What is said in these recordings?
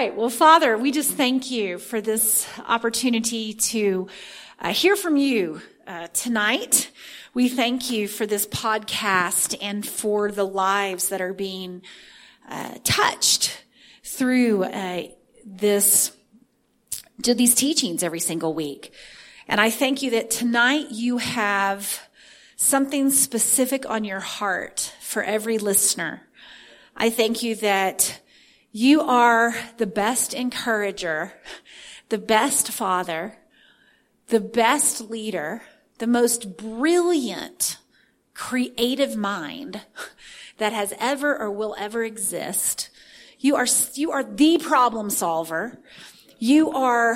right. Well, Father, we just thank you for this opportunity to hear from you tonight. We thank you for this podcast and for the lives that are being touched through these teachings every single week. And I thank you that tonight you have something specific on your heart for every listener. I thank you that you are the best encourager, the best father, the best leader, the most brilliant, creative mind that has ever or will ever exist. You are the problem solver. You are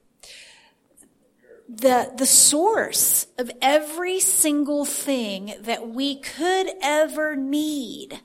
the source of every single thing that we could ever need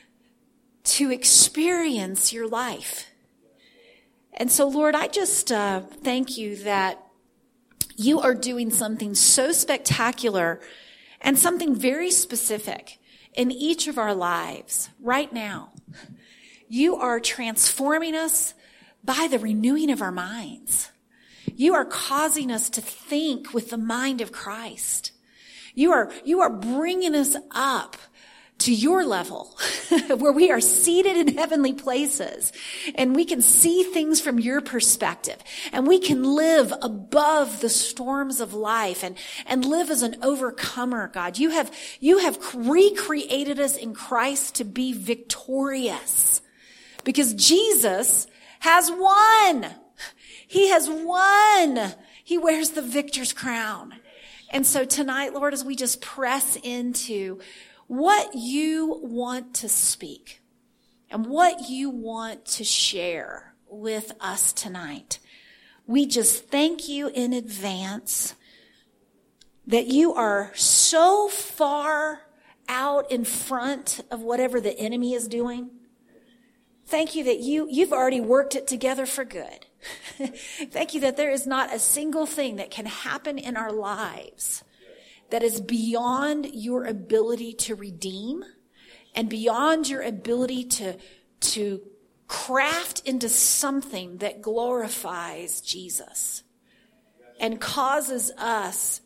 to experience your life. And so, Lord, I just thank you that you are doing something so spectacular and something very specific in each of our lives right now. You are transforming us by the renewing of our minds. You are causing us to think with the mind of Christ. You are bringing us up to your level where we are seated in heavenly places and we can see things from your perspective and we can live above the storms of life and live as an overcomer, God. You have recreated us in Christ to be victorious because Jesus has won. He has won. He wears the victor's crown. And so tonight, Lord, as we just press into what you want to speak and what you want to share with us tonight, we just thank you in advance that you are so far out in front of whatever the enemy is doing. Thank you that you've already worked it together for good. Thank you that there is not a single thing that can happen in our lives that is beyond your ability to redeem and beyond your ability to craft into something that glorifies Jesus and causes us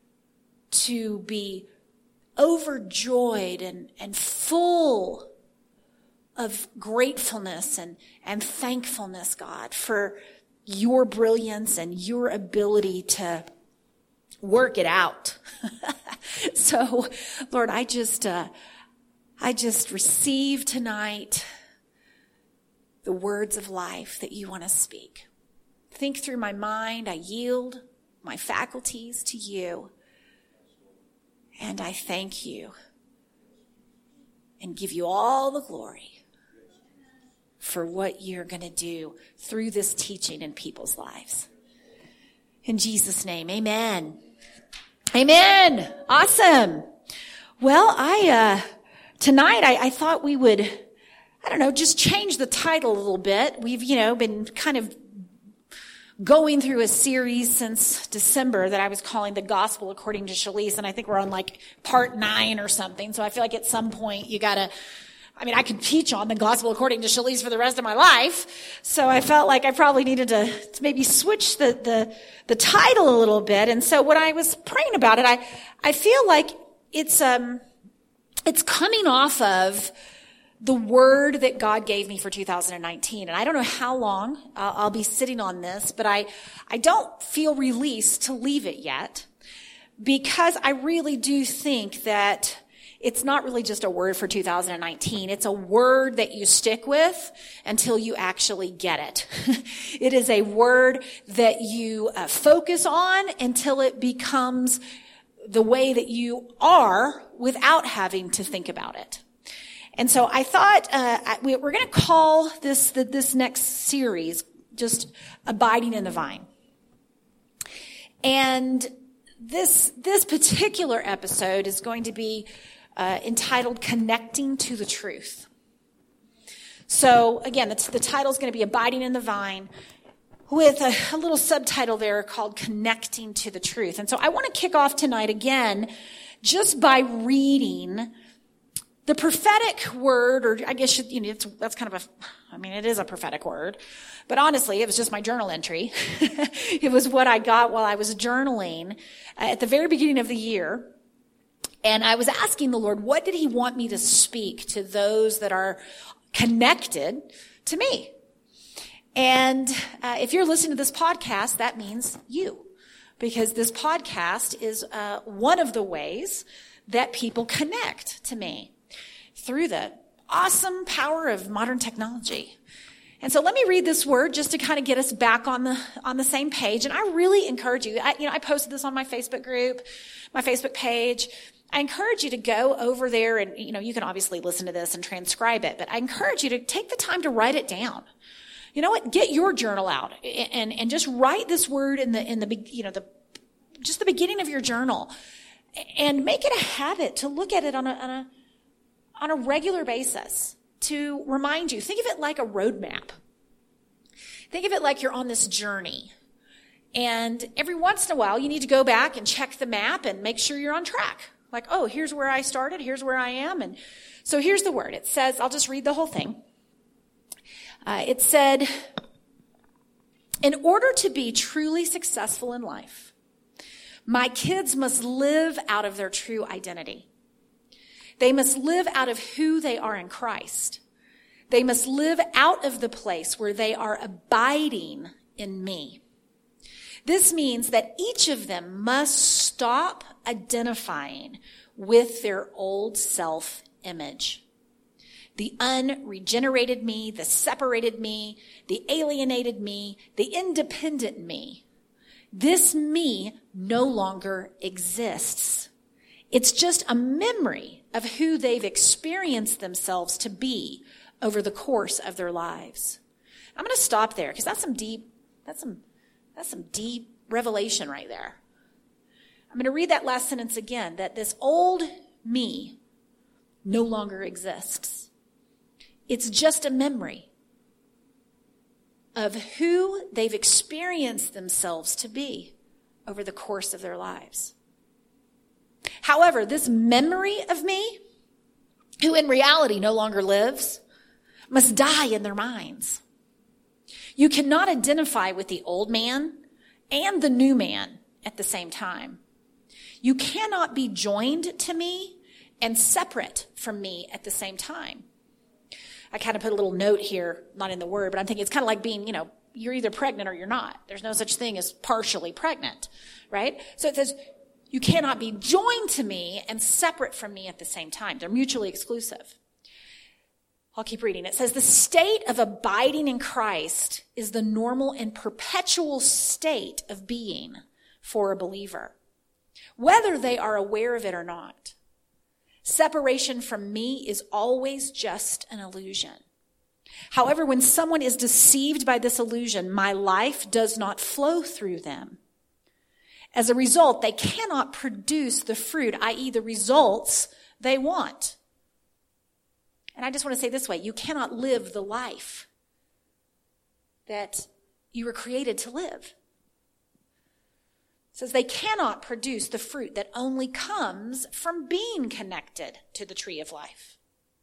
to be overjoyed and full of gratefulness and thankfulness, God, for your brilliance and your ability to work it out. So, Lord, I just receive tonight the words of life that you want to speak. Think through my mind. I yield my faculties to you. And I thank you and give you all the glory for what you're going to do through this teaching in people's lives. In Jesus' name, amen. Amen. Awesome. Well, tonight I thought we would, just change the title a little bit. We've, been kind of going through a series since December that I was calling The Gospel According to Shalise, and I think we're on part 9 or something. So I feel like at some point I could teach on the Gospel According to Shalise for the rest of my life. So I felt like I probably needed to maybe switch the title a little bit. And so when I was praying about it, I feel like it's coming off of the word that God gave me for 2019. And I don't know how long I'll be sitting on this, but I don't feel released to leave it yet because I really do think that it's not really just a word for 2019. It's a word that you stick with until you actually get it. It is a word that you focus on until it becomes the way that you are without having to think about it. And so I thought we're going to call this next series just Abiding in the Vine. And this particular episode is going to be entitled Connecting to the Truth. So again, the title is going to be Abiding in the Vine with a little subtitle there called Connecting to the Truth. And so I want to kick off tonight again just by reading the prophetic word, or I guess, that's kind of I mean, it is a prophetic word, but honestly, it was just my journal entry. It was what I got while I was journaling at the very beginning of the year. And I was asking the Lord, what did he want me to speak to those that are connected to me? And if you're listening to this podcast, that means you, because this podcast is one of the ways that people connect to me through the awesome power of modern technology. And so let me read this word just to kind of get us back on the same page. And I really encourage you, I posted this on my Facebook group, my Facebook page. I encourage you to go over there and, you can obviously listen to this and transcribe it, but I encourage you to take the time to write it down. You know what? Get your journal out and just write this word in the just the beginning of your journal, and make it a habit to look at it on a regular basis to remind you. Think of it like a roadmap. Think of it like you're on this journey. And every once in a while, you need to go back and check the map and make sure you're on track. Like, oh, here's where I started. Here's where I am. And so here's the word. It says, I'll just read the whole thing. It said, in order to be truly successful in life, my kids must live out of their true identity. They must live out of who they are in Christ. They must live out of the place where they are abiding in me. This means that each of them must stop identifying with their old self-image. The unregenerated me, the separated me, the alienated me, the independent me. This me no longer exists. It's just a memory of who they've experienced themselves to be over the course of their lives. I'm going to stop there because that's some deep revelation right there. I'm going to read that last sentence again, that this old me no longer exists. It's just a memory of who they've experienced themselves to be over the course of their lives. However, this memory of me, who in reality no longer lives, must die in their minds. You cannot identify with the old man and the new man at the same time. You cannot be joined to me and separate from me at the same time. I kind of put a little note here, not in the word, but I'm thinking it's kind of like being, you're either pregnant or you're not. There's no such thing as partially pregnant, right? So it says, you cannot be joined to me and separate from me at the same time. They're mutually exclusive. I'll keep reading. It says, the state of abiding in Christ is the normal and perpetual state of being for a believer, whether they are aware of it or not. Separation from me is always just an illusion. However, when someone is deceived by this illusion, my life does not flow through them. As a result, they cannot produce the fruit, i.e. the results they want. And I just want to say this way, you cannot live the life that you were created to live. It says they cannot produce the fruit that only comes from being connected to the tree of life.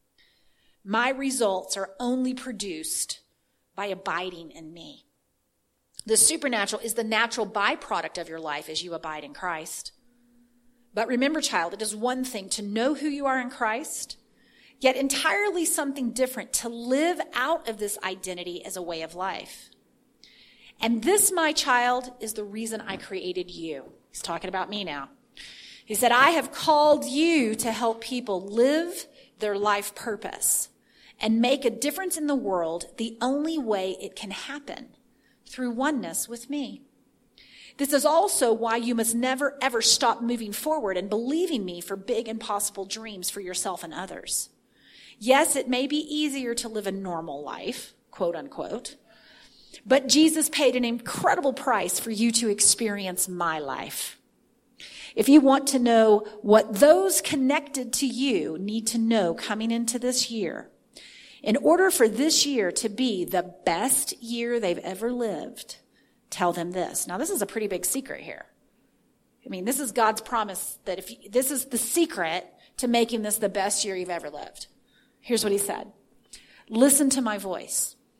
My results are only produced by abiding in me. The supernatural is the natural byproduct of your life as you abide in Christ. But remember, child, it is one thing to know who you are in Christ, yet entirely something different to live out of this identity as a way of life. And this, my child, is the reason I created you. He's talking about me now. He said, I have called you to help people live their life purpose and make a difference in the world the only way it can happen, through oneness with me. This is also why you must never, ever stop moving forward and believing me for big, impossible dreams for yourself and others. Yes, it may be easier to live a normal life, quote unquote, but Jesus paid an incredible price for you to experience my life. If you want to know what those connected to you need to know coming into this year, in order for this year to be the best year they've ever lived, tell them this. Now, this is a pretty big secret here. I mean, this is God's promise that this is the secret to making this the best year you've ever lived. Here's what he said. Listen to my voice.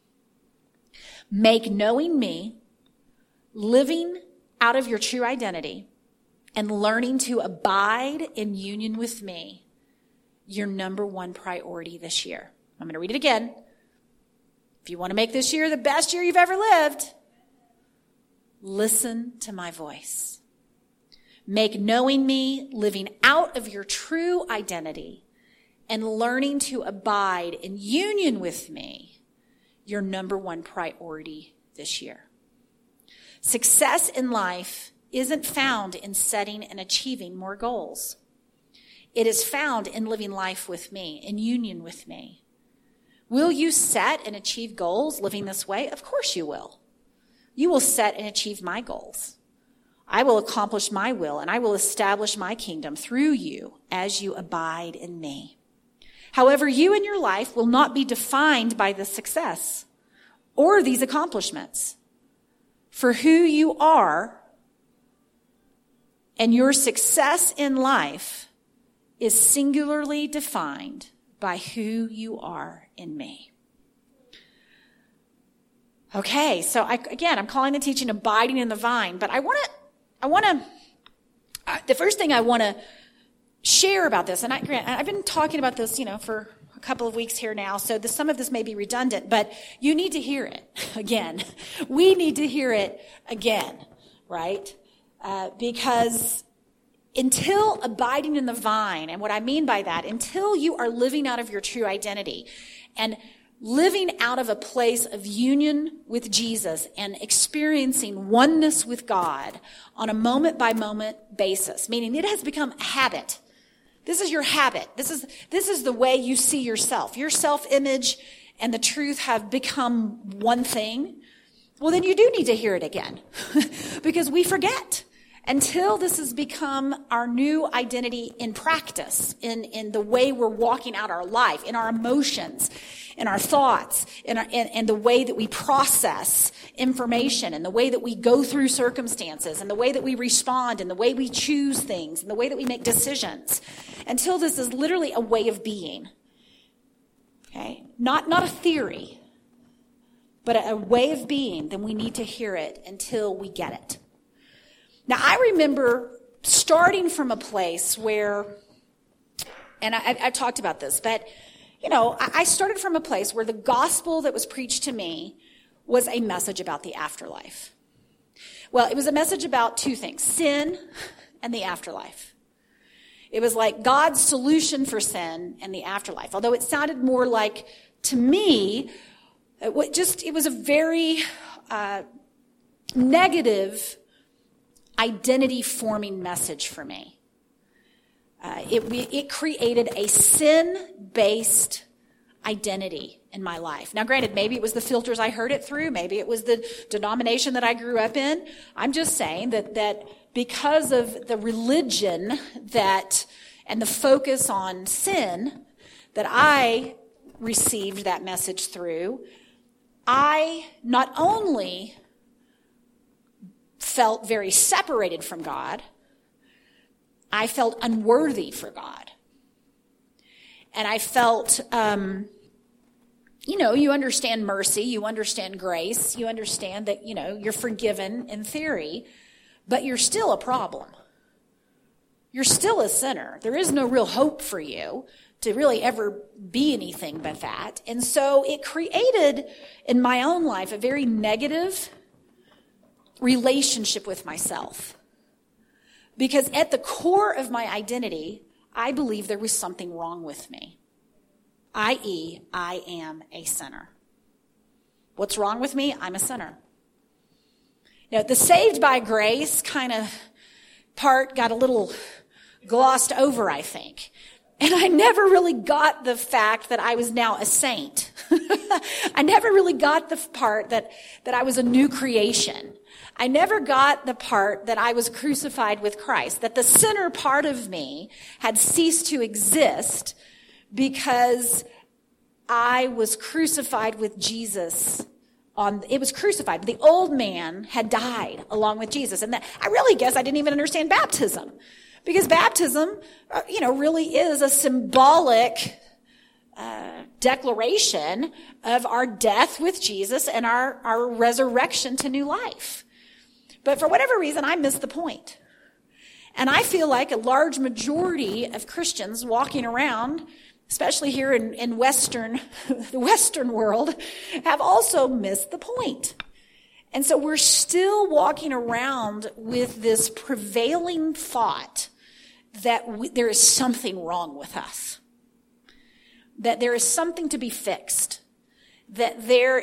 Make knowing me, living out of your true identity, and learning to abide in union with me your number one priority this year. I'm going to read it again. If you want to make this year the best year you've ever lived, listen to my voice. Make knowing me, living out of your true identity, and learning to abide in union with me your number one priority this year. Success in life isn't found in setting and achieving more goals. It is found in living life with me, in union with me. Will you set and achieve goals living this way? Of course you will. You will set and achieve my goals. I will accomplish my will, and I will establish my kingdom through you as you abide in me. However, you and your life will not be defined by this success or these accomplishments. For who you are and your success in life is singularly defined by who you are in me. Okay, so I'm calling the teaching Abiding in the Vine, but the first thing I want to share about this, and I've been talking about this, for a couple of weeks here now, so some of this may be redundant, but you need to hear it again. We need to hear it again, right? Because until abiding in the vine, and what I mean by that, until you are living out of your true identity and living out of a place of union with Jesus and experiencing oneness with God on a moment-by-moment basis, meaning it has become a habit. This is your habit. This is the way you see yourself. Your self-image and the truth have become one thing. Well, then you do need to hear it again because we forget. Until this has become our new identity in practice, in the way we're walking out our life, in our emotions, in our thoughts, in the way that we process information, and the way that we go through circumstances, and the way that we respond, and the way we choose things, and the way that we make decisions. Until this is literally a way of being. Okay? Not a theory, but a way of being, then we need to hear it until we get it. Now, I remember starting from a place where, and I talked about this, but, I started from a place where the gospel that was preached to me was a message about the afterlife. Well, it was a message about two things, sin and the afterlife. It was like God's solution for sin and the afterlife, although it sounded more like, to me, it was a very negative identity-forming message for me. It created a sin-based identity in my life. Now, granted, maybe it was the filters I heard it through. Maybe it was the denomination that I grew up in. I'm just saying that because of the religion and the focus on sin that I received that message through, I not only felt very separated from God, I felt unworthy for God. And I felt, you understand mercy, you understand grace, you understand that, you're forgiven in theory, but you're still a problem. You're still a sinner. There is no real hope for you to really ever be anything but that. And so it created in my own life a very negative relationship with myself. Because at the core of my identity, I believe there was something wrong with me, i.e., I am a sinner. What's wrong with me? I'm a sinner. Now, the saved by grace kind of part got a little glossed over, I think. And I never really got the fact that I was now a saint. I never really got the part that I was a new creation. I never got the part that I was crucified with Christ, that the sinner part of me had ceased to exist because I was crucified with Jesus. It was crucified. The old man had died along with Jesus. And I really guess I didn't even understand baptism. Because baptism, really is a symbolic declaration of our death with Jesus and our resurrection to new life. But for whatever reason, I missed the point. And I feel like a large majority of Christians walking around, especially here in the Western world, have also missed the point. And so we're still walking around with this prevailing thought that there is something wrong with us, that there is something to be fixed, that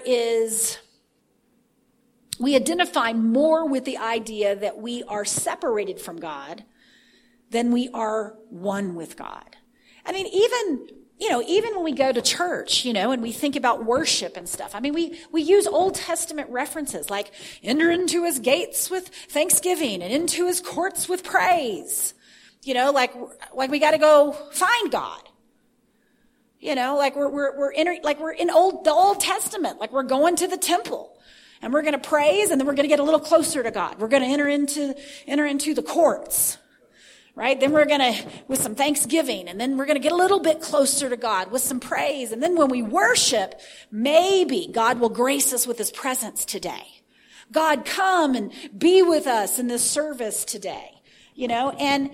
we identify more with the idea that we are separated from God than we are one with God. I mean, even when we go to church, and we think about worship and stuff, I mean, we use Old Testament references like enter into his gates with thanksgiving and into his courts with praise. Like we got to go find God. Like we're in the Old Testament, like we're going to the temple. And we're going to praise, and then we're going to get a little closer to God. We're going to enter into the courts, right? Then we're going to, with some thanksgiving, and then we're going to get a little bit closer to God with some praise. And then when we worship, maybe God will grace us with his presence today. God, come and be with us in this service today, and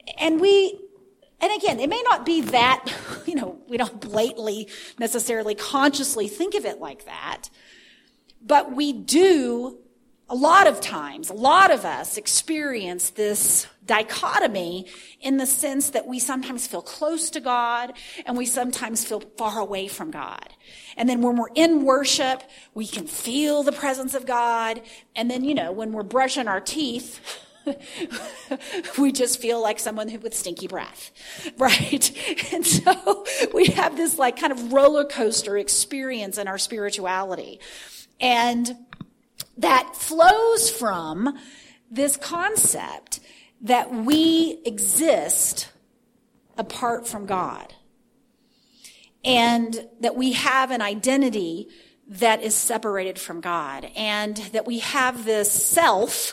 again, it may not be that, we don't blatantly necessarily consciously think of it like that. But we do, a lot of us experience this dichotomy in the sense that we sometimes feel close to God and we sometimes feel far away from God. And then when we're in worship, we can feel the presence of God. And then, when we're brushing our teeth, we just feel like someone with stinky breath, right? And so we have this like kind of roller coaster experience in our spirituality. And that flows from this concept that we exist apart from God. And that we have an identity that is separated from God. And that we have this self,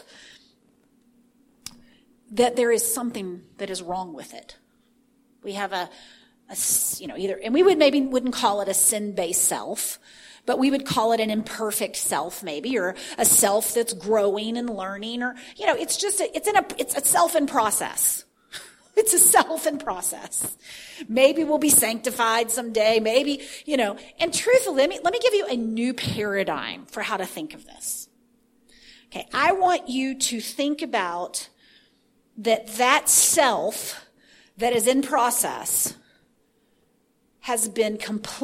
that there is something that is wrong with it. We have and we wouldn't call it a sin-based self, but we would call it an imperfect self maybe, or a self that's growing and learning, or, it's a self in process. It's a self in process. Maybe we'll be sanctified someday, maybe, and truthfully, let me give you a new paradigm for how to think of this. Okay. I want you to think about that self that is in process has been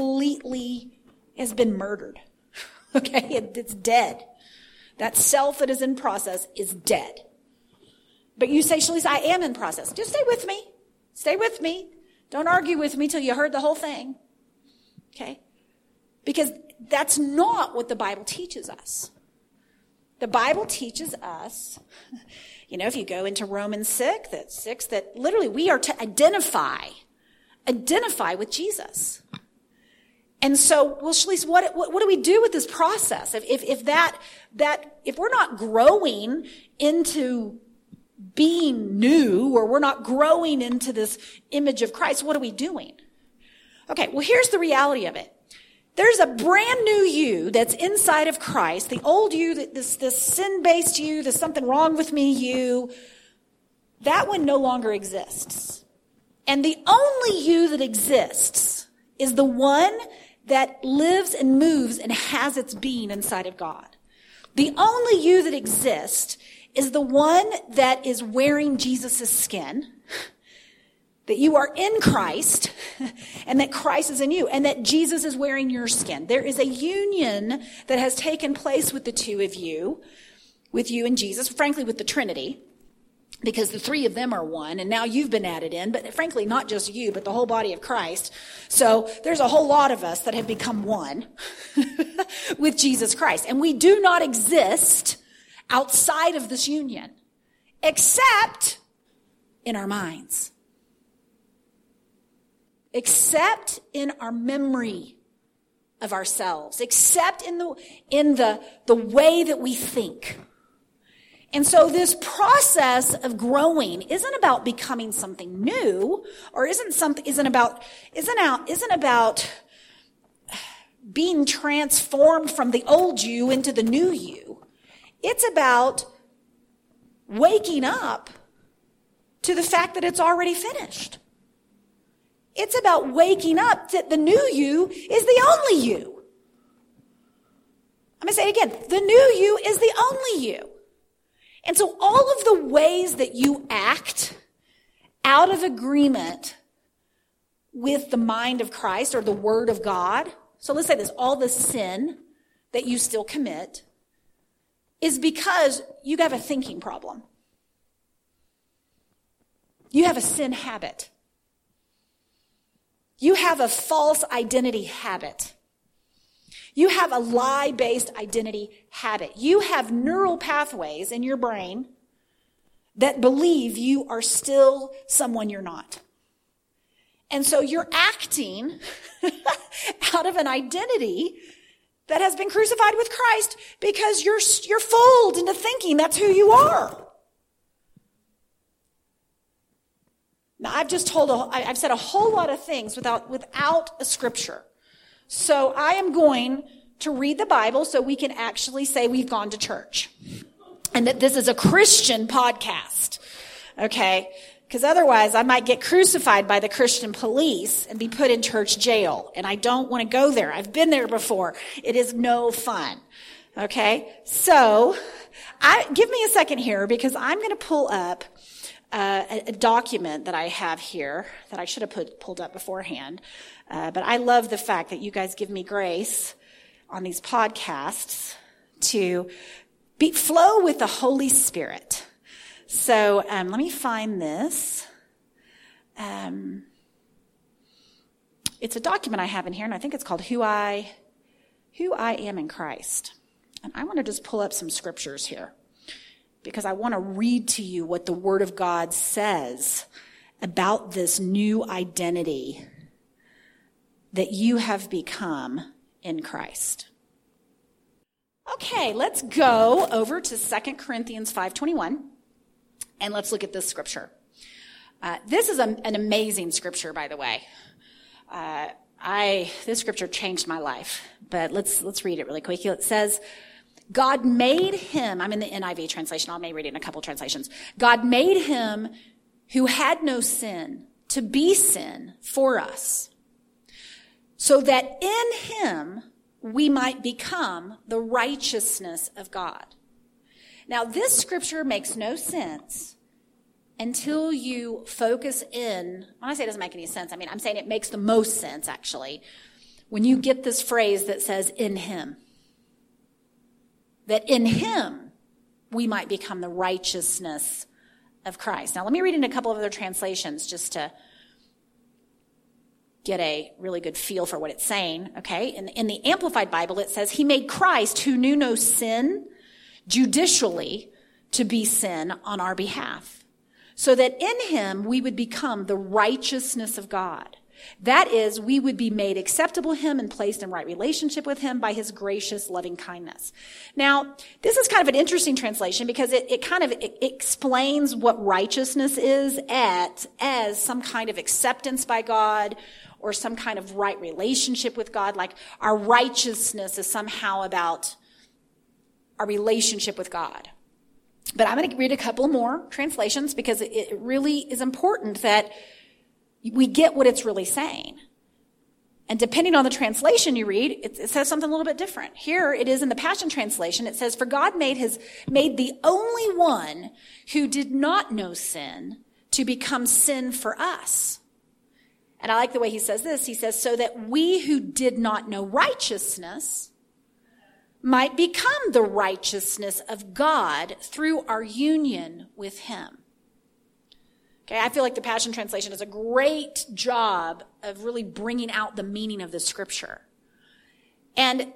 murdered. Okay? It's dead. That self that is in process is dead. But you say, Shalisa, I am in process. Just stay with me. Stay with me. Don't argue with me till you heard the whole thing. Okay? Because that's not what the Bible teaches us. The Bible teaches us, if you go into Romans 6, that literally we are to identify with Jesus. And so, well, Shalise, what do we do with this process? If we're not growing into being new, or we're not growing into this image of Christ, what are we doing? Okay, well, here's the reality of it. There's a brand new you that's inside of Christ. The old you, this sin-based you, there's something wrong with me you, that one no longer exists. And the only you that exists is the one that lives and moves and has its being inside of God. The only you that exists is the one that is wearing Jesus' skin, that you are in Christ, and that Christ is in you, and that Jesus is wearing your skin. There is a union that has taken place with the two of you, with you and Jesus, frankly with the Trinity, because the three of them are one, and now you've been added in, but frankly not just you, but the whole body of Christ. So there's a whole lot of us that have become one with Jesus Christ. And we do not exist outside of this union, except in our minds. Except in our memory of ourselves, except in the way that we think. And so this process of growing isn't about becoming something new, or isn't about being transformed from the old you into the new you. It's about waking up to the fact that it's already finished. It's about waking up that the new you is the only you. I'm going to say it again. The new you is the only you. And so all of the ways that you act out of agreement with the mind of Christ or the Word of God, so let's say this, all the sin that you still commit is because you have a thinking problem. You have a sin habit. You have a false identity habit. You have a lie-based identity habit. You have neural pathways in your brain that believe you are still someone you're not. And so you're acting out of an identity that has been crucified with Christ because you're fooled into thinking that's who you are. Now, I've said a whole lot of things without a scripture. So I am going to read the Bible so we can actually say we've gone to church and that this is a Christian podcast. Okay? Because otherwise I might get crucified by the Christian police and be put in church jail. And I don't want to go there. I've been there before. It is no fun. Okay? So give me a second here because I'm going to pull up a document that I have here that I should have pulled up beforehand. But I love the fact that you guys give me grace on these podcasts to flow with the Holy Spirit. So let me find this. It's a document I have in here, and I think it's called Who I Am in Christ. And I want to just pull up some scriptures here because I want to read to you what the Word of God says about this new identity that you have become in Christ. Okay, let's go over to 2 Corinthians 5:21, and let's look at this scripture. This is an amazing scripture, by the way. This scripture changed my life, but let's read it really quick. It says, God made him, I'm in the NIV translation, I may read it in a couple translations. God made him who had no sin to be sin for us, so that in him we might become the righteousness of God. Now, this scripture makes no sense until you focus in. When I say it doesn't make any sense, I'm saying it makes the most sense, actually, when you get this phrase that says, in him. That in him we might become the righteousness of Christ. Now, let me read in a couple of other translations just to get a really good feel for what it's saying, okay? In the Amplified Bible, it says, he made Christ, who knew no sin, judicially to be sin on our behalf, so that in him we would become the righteousness of God. That is, we would be made acceptable to him and placed in right relationship with him by his gracious loving kindness. Now, this is kind of an interesting translation because it explains what righteousness is as some kind of acceptance by God or some kind of right relationship with God. Like our righteousness is somehow about our relationship with God. But I'm going to read a couple more translations because it really is important that we get what it's really saying. And depending on the translation you read, it says something a little bit different. Here it is in the Passion Translation. It says, for God made the only one who did not know sin to become sin for us. And I like the way he says this. He says, so that we who did not know righteousness might become the righteousness of God through our union with him. Okay, I feel like the Passion Translation does a great job of really bringing out the meaning of the scripture. And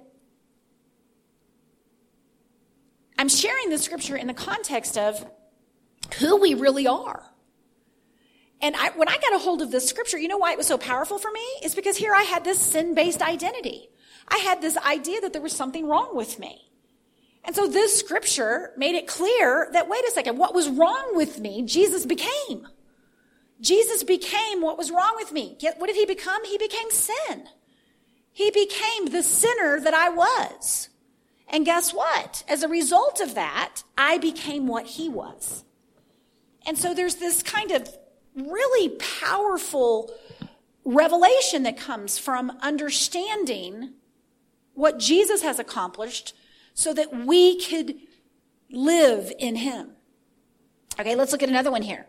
I'm sharing the scripture in the context of who we really are. And when I got a hold of this scripture, you know why it was so powerful for me? It's because here I had this sin-based identity. I had this idea that there was something wrong with me. And so this scripture made it clear that, wait a second, what was wrong with me, Jesus became. Jesus became what was wrong with me. Yet what did he become? He became sin. He became the sinner that I was. And guess what? As a result of that, I became what he was. And so there's this kind of really powerful revelation that comes from understanding what Jesus has accomplished so that we could live in him. Okay, let's look at another one here.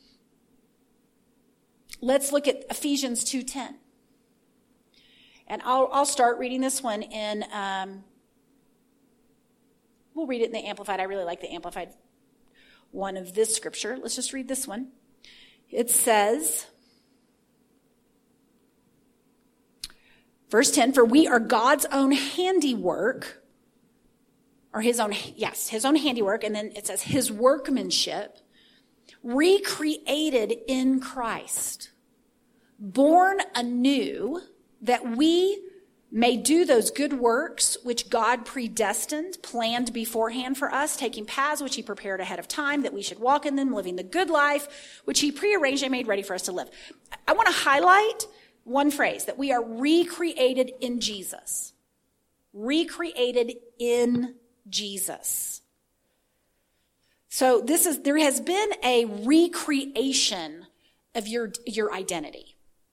Let's look at Ephesians 2:10. And I'll start reading this one in, we'll read it in the Amplified. I really like the Amplified one of this scripture. Let's just read this one. It says, verse 10, for we are God's own handiwork, or his own handiwork, and then it says his workmanship, recreated in Christ, born anew, that we may do those good works which God predestined, planned beforehand for us, taking paths which he prepared ahead of time, that we should walk in them, living the good life which he prearranged and made ready for us to live. I want to highlight one phrase, that we are recreated in Jesus. Recreated in Jesus. So there has been a recreation of your identity.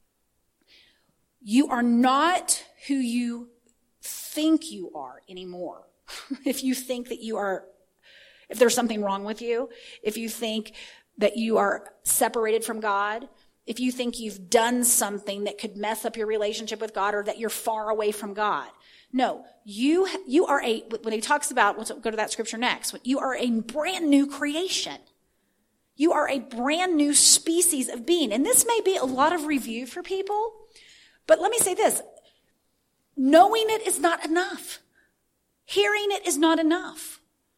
You are not who you think you are anymore. If you think that you are, if there's something wrong with you, if you think that you are separated from God, if you think you've done something that could mess up your relationship with God or that you're far away from God. No, you are when he talks about, let's go to that scripture next, you are a brand new creation. You are a brand new species of being. And this may be a lot of review for people, but let me say this. Knowing it is not enough. Hearing it is not enough.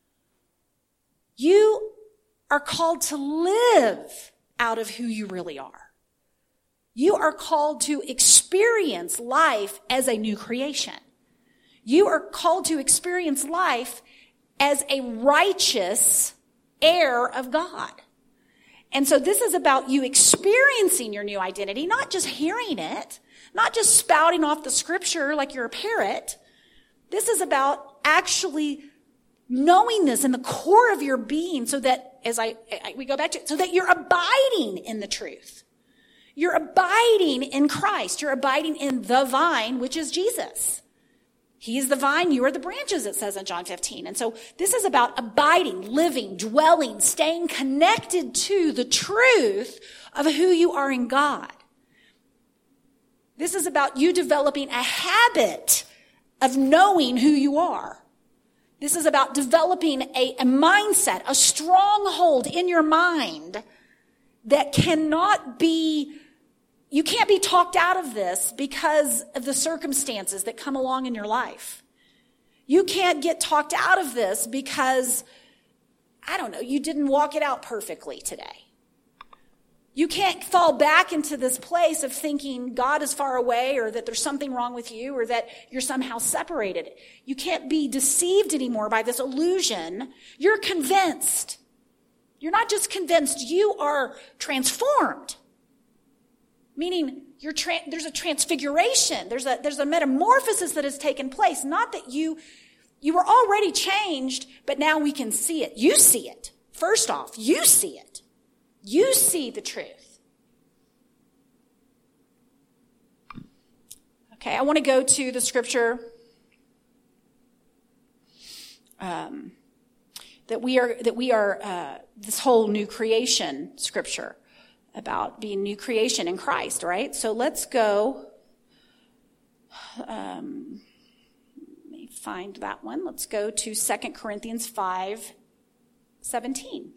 You are called to live out of who you really are. You are called to experience life as a new creation. You are called to experience life as a righteous heir of God. And so this is about you experiencing your new identity, not just hearing it, not just spouting off the scripture like you're a parrot. This is about actually knowing this in the core of your being so that, we go back to it, so that you're abiding in the truth. You're abiding in Christ. You're abiding in the vine, which is Jesus. He is the vine, you are the branches, it says in John 15. And so this is about abiding, living, dwelling, staying connected to the truth of who you are in God. This is about you developing a habit of knowing who you are. This is about developing a mindset, a stronghold in your mind that you can't be talked out of this because of the circumstances that come along in your life. You can't get talked out of this because, you didn't walk it out perfectly today. You can't fall back into this place of thinking God is far away or that there's something wrong with you or that you're somehow separated. You can't be deceived anymore by this illusion. You're convinced. You're not just convinced, you are transformed. Meaning there's a transfiguration. There's a metamorphosis that has taken place. Not that you were already changed, but now we can see it. You see it. First off, you see it. You see the truth. Okay, I want to go to the scripture that we are this whole new creation scripture about being new creation in Christ, right? So let's go. Let me find that one. Let's go to 2 Corinthians 5:17.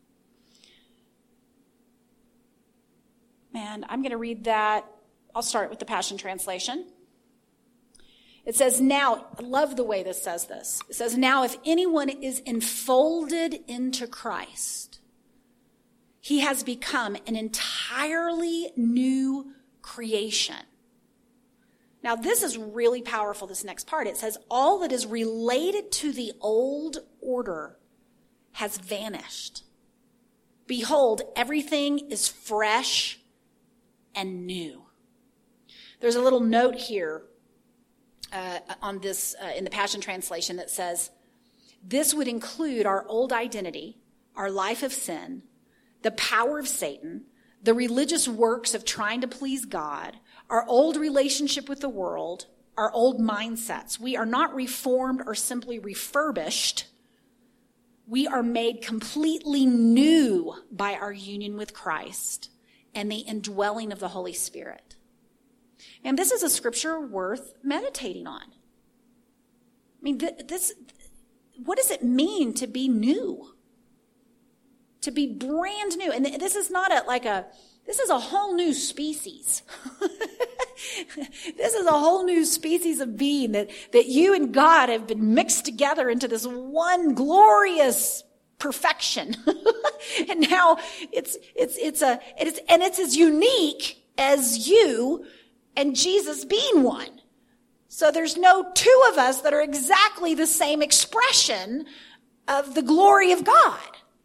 And I'm going to read that. I'll start with the Passion Translation. It says, now, I love the way this says this. It says, now if anyone is enfolded into Christ, he has become an entirely new creation. Now, this is really powerful, this next part. It says, all that is related to the old order has vanished. Behold, everything is fresh and new. There's a little note here on this in the Passion Translation that says, this would include our old identity, our life of sin, the power of Satan, the religious works of trying to please God, our old relationship with the world, our old mindsets. We are not reformed or simply refurbished. We are made completely new by our union with Christ and the indwelling of the Holy Spirit. And this is a scripture worth meditating on. I mean, what does it mean to be new? To be brand new. And this is not this is a whole new species. This is a whole new species of being that you and God have been mixed together into this one glorious perfection. And now it's as unique as you and Jesus being one. So there's no two of us that are exactly the same expression of the glory of God.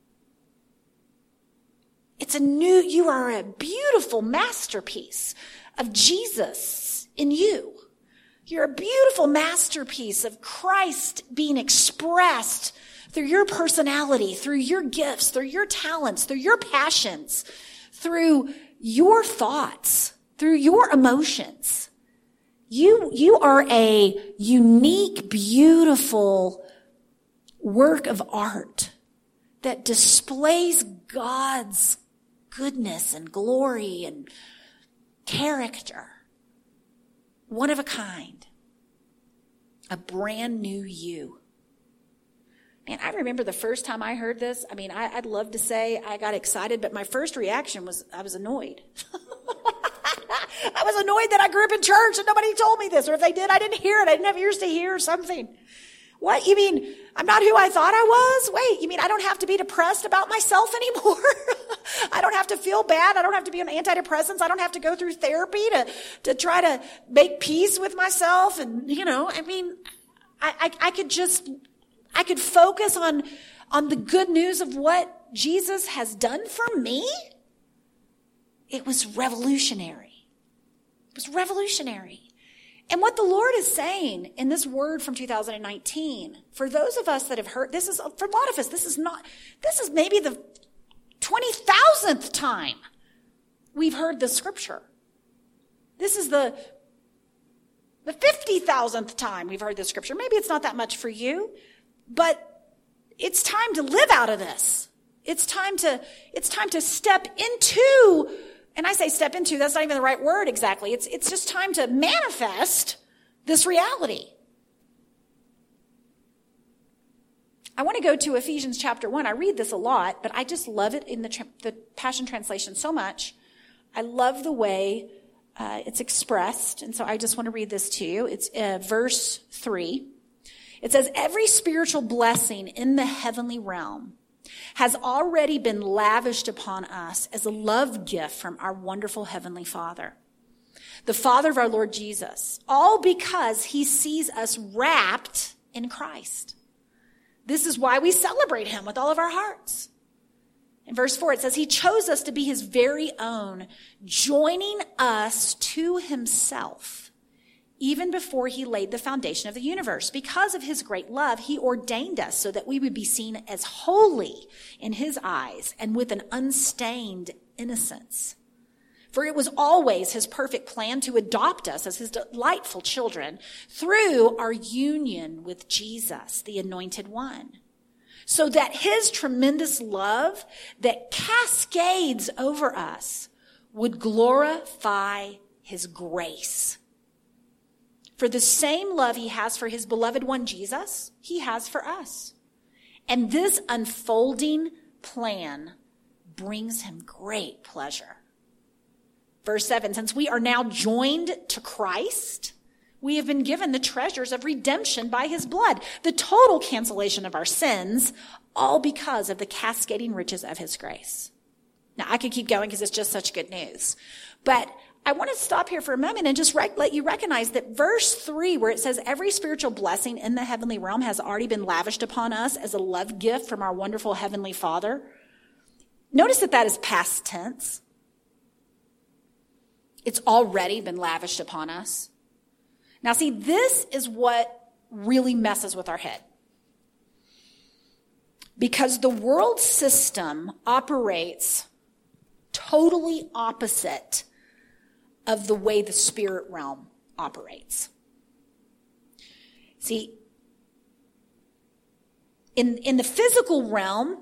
You are a beautiful masterpiece of Jesus in you. You're a beautiful masterpiece of Christ being expressed through your personality, through your gifts, through your talents, through your passions, through your thoughts, through your emotions. You are a unique, beautiful work of art that displays God's goodness and glory and character. One of a kind. A brand new you. Man, I remember the first time I heard this. I mean, I'd love to say I got excited, but my first reaction was I was annoyed. I was annoyed that I grew up in church and nobody told me this. Or if they did, I didn't hear it. I didn't have ears to hear or something. What? You mean I'm not who I thought I was? Wait, you mean I don't have to be depressed about myself anymore? I don't have to feel bad. I don't have to be on antidepressants. I don't have to go through therapy to try to make peace with myself. And, I mean, I could focus on the good news of what Jesus has done for me. It was revolutionary. It was revolutionary. And what the Lord is saying in this word from 2019, for those of us that have heard, for a lot of us, this is maybe the 20,000th time we've heard the scripture. This is the 50,000th time we've heard the scripture. Maybe it's not that much for you, but it's time to live out of this. It's time to step into, and I say step into, that's not even the right word exactly. It's just time to manifest this reality. I want to go to Ephesians chapter 1. I read this a lot, but I just love it in the Passion Translation so much. I love the way it's expressed, and so I just want to read this to you. It's verse 3. It says, every spiritual blessing in the heavenly realm has already been lavished upon us as a love gift from our wonderful Heavenly Father, the Father of our Lord Jesus, all because he sees us wrapped in Christ. This is why we celebrate him with all of our hearts. In verse 4, it says, he chose us to be his very own, joining us to himself. Even before he laid the foundation of the universe, because of his great love, he ordained us so that we would be seen as holy in his eyes and with an unstained innocence. For it was always his perfect plan to adopt us as his delightful children through our union with Jesus, the Anointed One, so that his tremendous love that cascades over us would glorify his grace. For the same love he has for his beloved one, Jesus, he has for us. And this unfolding plan brings him great pleasure. Verse 7, since we are now joined to Christ, we have been given the treasures of redemption by his blood, the total cancellation of our sins, all because of the cascading riches of his grace. Now, I could keep going because it's just such good news. But I want to stop here for a moment and just let you recognize that verse 3, where it says every spiritual blessing in the heavenly realm has already been lavished upon us as a love gift from our wonderful heavenly Father. Notice that is past tense. It's already been lavished upon us. Now see, this is what really messes with our head. Because the world system operates totally opposite of the way the spirit realm operates. See, in the physical realm,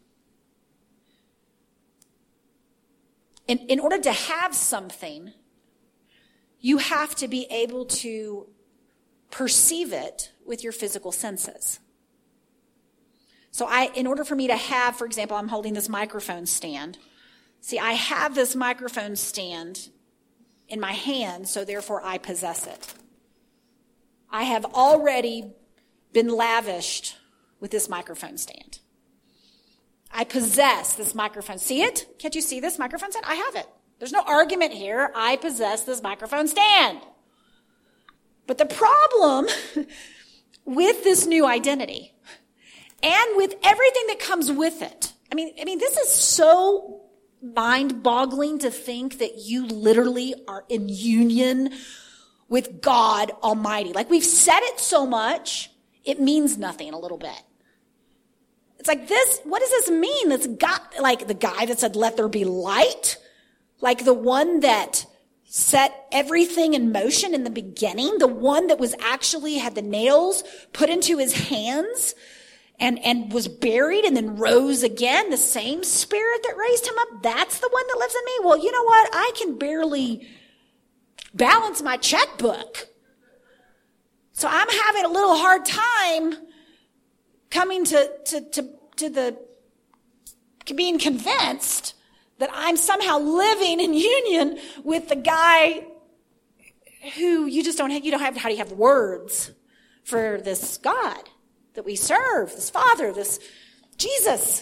in order to have something, you have to be able to perceive it with your physical senses. So in order for me to have, for example, I'm holding this microphone stand. See, I have this microphone stand in my hand, so therefore I possess it. I have already been lavished with this microphone stand. I possess this microphone. See it? Can't you see this microphone stand? I have it. There's no argument here. I possess this microphone stand. But the problem with this new identity and with everything that comes with it, I mean, this is so mind-boggling to think that you literally are in union with God Almighty. Like, we've said it so much, it means nothing a little bit. It's like this, what does this mean? That's God, like the guy that said, let there be light, like the one that set everything in motion in the beginning, the one that was actually had the nails put into his hands and was buried and then rose again, the same spirit that raised him up, that's the one that lives in me. Well, you know what? I can barely balance my checkbook. So I'm having a little hard time coming to being convinced that I'm somehow living in union with the guy who you don't have, how do you have words for this God that we serve, this Father, this Jesus.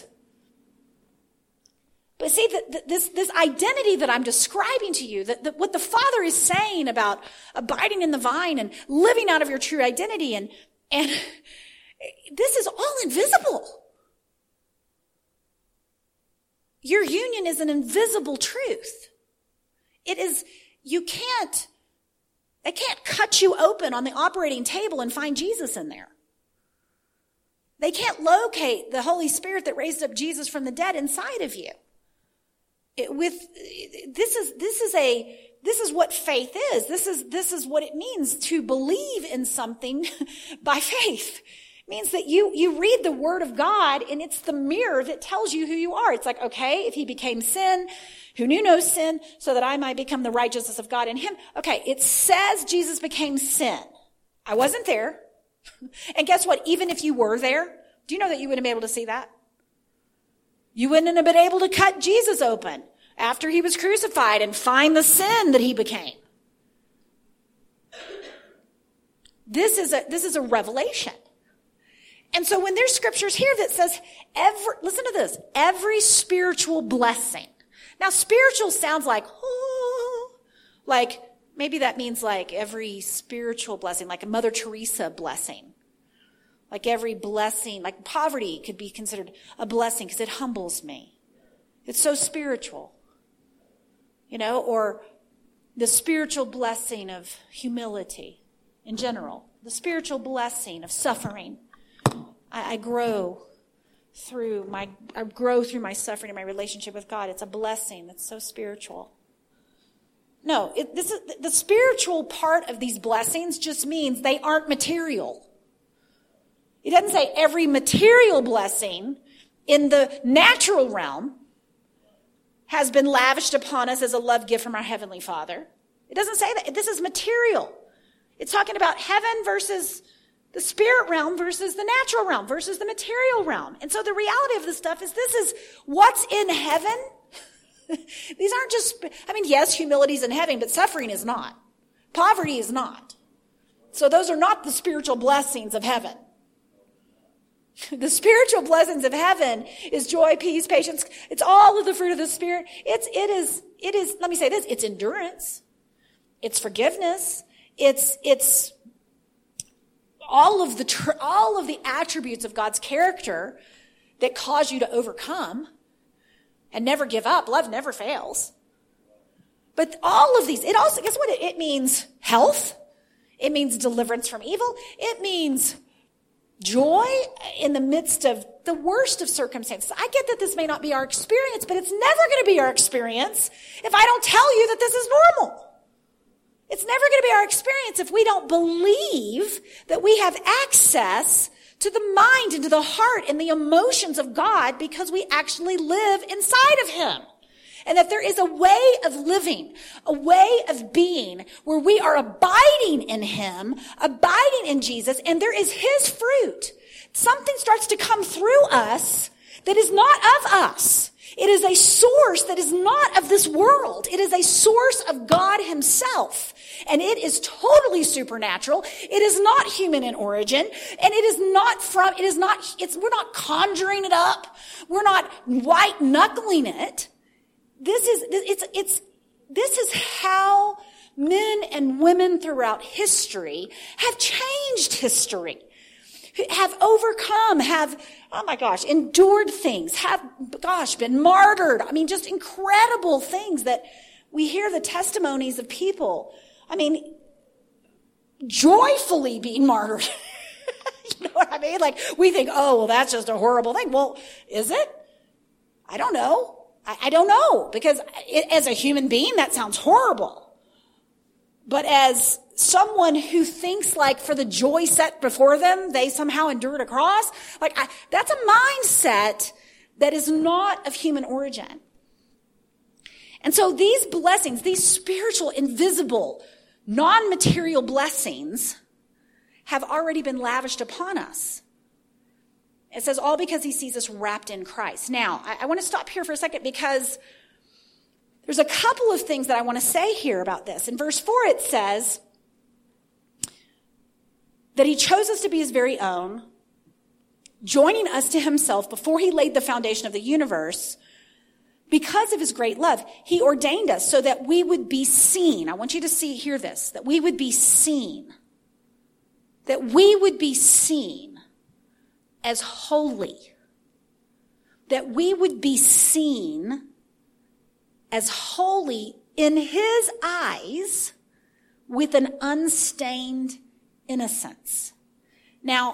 But see, this identity that I'm describing to you, that what the Father is saying about abiding in the vine and living out of your true identity, and this is all invisible. Your union is an invisible truth. They can't cut you open on the operating table and find Jesus in there. They can't locate the Holy Spirit that raised up Jesus from the dead inside of you. This is what faith is. This is what it means to believe in something by faith. It means that you read the Word of God and it's the mirror that tells you who you are. It's like, okay, if he became sin, who knew no sin, so that I might become the righteousness of God in him. Okay, it says Jesus became sin. I wasn't there. And guess what? Even if you were there, do you know that you wouldn't be able to see that? You wouldn't have been able to cut Jesus open after he was crucified and find the sin that he became. This is a revelation. And so when there's scriptures here that says listen to this, every spiritual blessing. Now spiritual sounds like, like maybe that means like every spiritual blessing, like a Mother Teresa blessing. Like every blessing, like poverty could be considered a blessing because it humbles me. It's so spiritual. Or the spiritual blessing of humility in general. The spiritual blessing of suffering. I grow through my suffering and my relationship with God. It's a blessing that's so spiritual. No, this is the spiritual part of these blessings just means they aren't material. It doesn't say every material blessing in the natural realm has been lavished upon us as a love gift from our Heavenly Father. It doesn't say that. This is material. It's talking about heaven versus the spirit realm versus the natural realm versus the material realm. And so the reality of this stuff is this is what's in heaven. These aren't just, yes, humility is in heaven, but suffering is not. Poverty is not. So those are not the spiritual blessings of heaven. The spiritual blessings of heaven is joy, peace, patience. It's all of the fruit of the Spirit. It is, let me say this, it's endurance. It's forgiveness. It's all of the attributes of God's character that cause you to overcome and never give up. Love never fails. But all of these, it also, guess what? It means health. It means deliverance from evil. It means joy in the midst of the worst of circumstances. I get that this may not be our experience, but it's never going to be our experience if I don't tell you that this is normal. It's never going to be our experience if we don't believe that we have access to the mind and to the heart and the emotions of God because we actually live inside of him. And that there is a way of living, a way of being where we are abiding in him, abiding in Jesus, and there is his fruit. Something starts to come through us that is not of us. It is a source that is not of this world. It is a source of God himself. And it is totally supernatural. It is not human in origin. And we're not conjuring it up. We're not white knuckling it. This is how men and women throughout history have changed history, have overcome, endured things, been martyred. I mean, just incredible things that we hear the testimonies of people. I mean, joyfully being martyred. You know what I mean? Like, we think, oh, well, that's just a horrible thing. Well, is it? I don't know. I don't know, because as a human being, that sounds horrible. But as someone who thinks like for the joy set before them, they somehow endured a cross, that's a mindset that is not of human origin. And so these blessings, these spiritual, invisible, non-material blessings have already been lavished upon us. It says all because he sees us wrapped in Christ. Now, I want to stop here for a second because there's a couple of things that I want to say here about this. In verse 4, it says that he chose us to be his very own, joining us to himself before he laid the foundation of the universe. Because of his great love, he ordained us so that we would be seen. I want you to hear this, that we would be seen. That we would be seen as holy, that we would be seen as holy in his eyes with an unstained innocence. Now,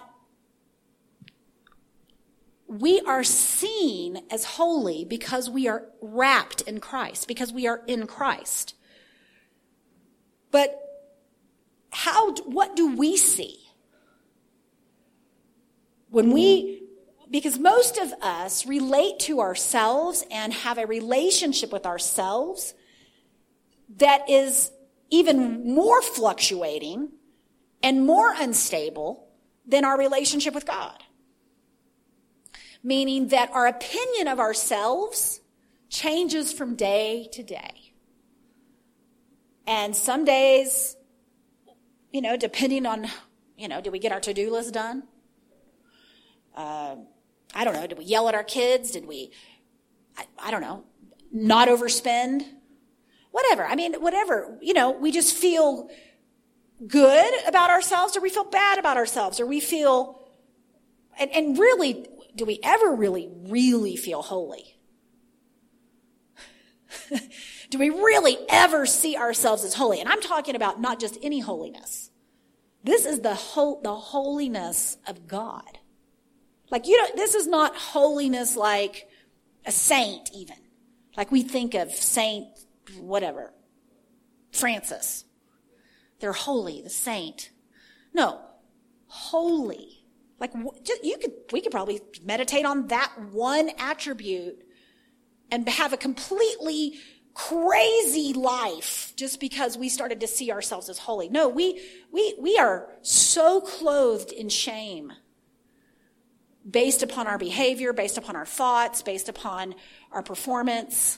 we are seen as holy because we are wrapped in Christ, because we are in Christ. But what do we see? Because most of us relate to ourselves and have a relationship with ourselves that is even more fluctuating and more unstable than our relationship with God. Meaning that our opinion of ourselves changes from day to day. And some days, depending on, did we get our to-do list done? I don't know, did we yell at our kids? Did we, I don't know, not overspend? Whatever. I mean, whatever. We just feel good about ourselves, or we feel bad about ourselves, or we feel, and really, do we ever really, really feel holy? Do we really ever see ourselves as holy? And I'm talking about not just any holiness. This is the holiness of God. This is not holiness like a saint even. Like we think of Saint, whatever, Francis. They're holy, the saint. No, holy. We could probably meditate on that one attribute and have a completely crazy life just because we started to see ourselves as holy. No, we are so clothed in shame based upon our behavior, based upon our thoughts, based upon our performance,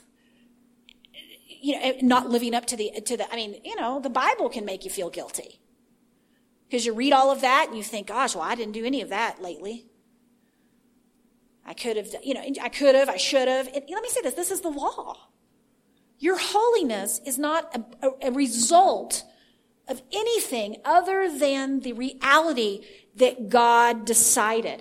not living up to the, the Bible can make you feel guilty. Because you read all of that and you think, gosh, well, I didn't do any of that lately. I should have. Let me say this. This is the law. Your holiness is not a result of anything other than the reality that God decided.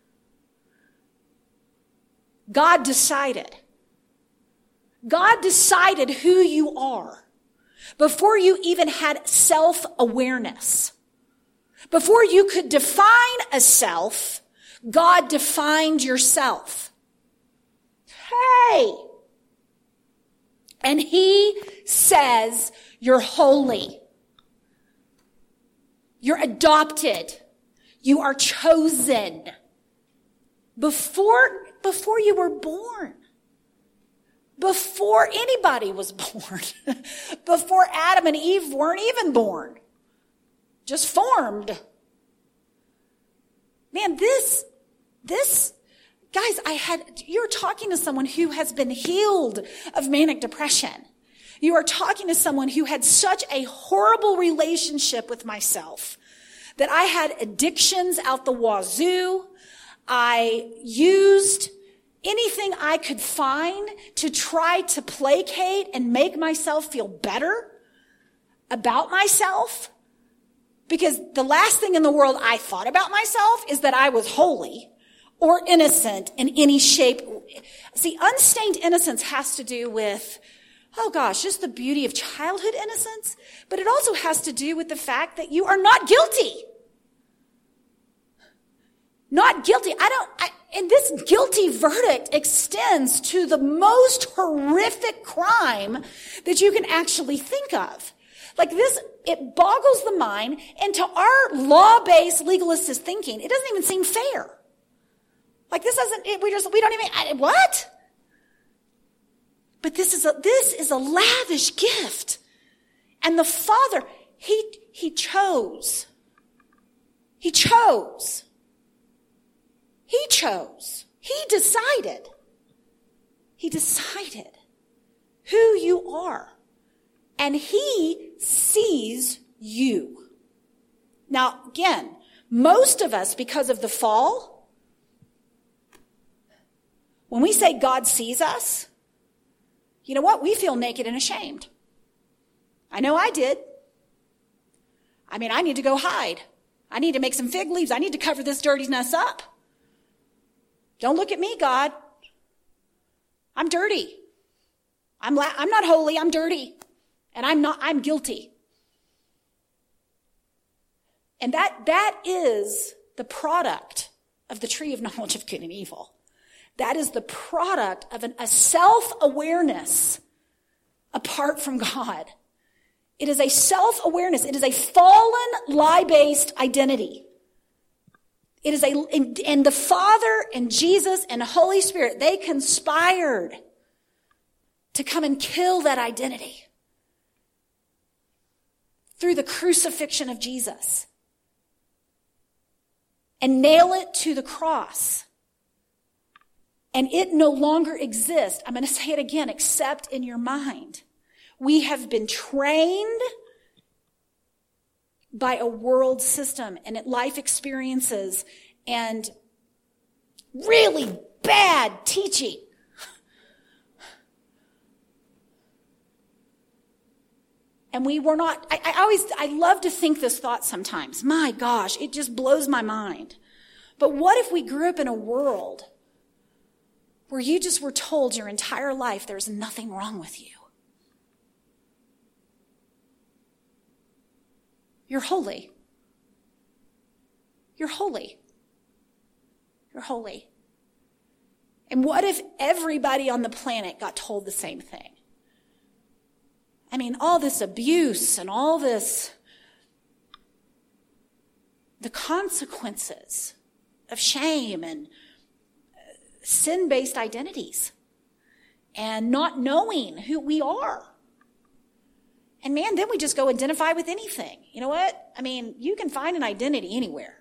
God decided. God decided who you are before you even had self-awareness. Before you could define a self, God defined yourself. Hey! And he says, you're holy. You're adopted. You are chosen. Before you were born. Before anybody was born. Before Adam and Eve weren't even born. Just formed. Man, this, guys, you're talking to someone who has been healed of manic depression. You are talking to someone who had such a horrible relationship with myself that I had addictions out the wazoo. I used anything I could find to try to placate and make myself feel better about myself. Because the last thing in the world I thought about myself is that I was holy or innocent in any shape. See, unstained innocence has to do with, oh gosh, just the beauty of childhood innocence. But it also has to do with the fact that you are not guilty. Not guilty. And this guilty verdict extends to the most horrific crime that you can actually think of. Like this, it boggles the mind, and to our law-based legalist thinking, it doesn't even seem fair. Like this doesn't, we don't even, what? But this is a lavish gift. And the Father, he chose. He chose. He chose. He decided. He decided who you are. And he sees you. Now, again, most of us, because of the fall, when we say God sees us, you know what? We feel naked and ashamed. I know I did. I mean, I need to go hide. I need to make some fig leaves. I need to cover this dirtiness up. Don't look at me, God. I'm dirty. I'm not holy. I'm dirty. And I'm guilty. And that is the product of the tree of knowledge of good and evil. That is the product of a self-awareness apart from God. It is a self-awareness. It is a fallen, lie-based identity. It is and the Father and Jesus and the Holy Spirit, they conspired to come and kill that identity through the crucifixion of Jesus and nail it to the cross. And it no longer exists. I'm going to say it again, except in your mind. We have been trained by a world system and life experiences and really bad teaching. And we were not, I love to think this thought sometimes. My gosh, it just blows my mind. But what if we grew up in a world where you just were told your entire life there's nothing wrong with you? You're holy. You're holy. You're holy. And what if everybody on the planet got told the same thing? I mean, all this abuse and all this, the consequences of shame and sin-based identities and not knowing who we are. And man, then we just go identify with anything. You know what? I mean, you can find an identity anywhere.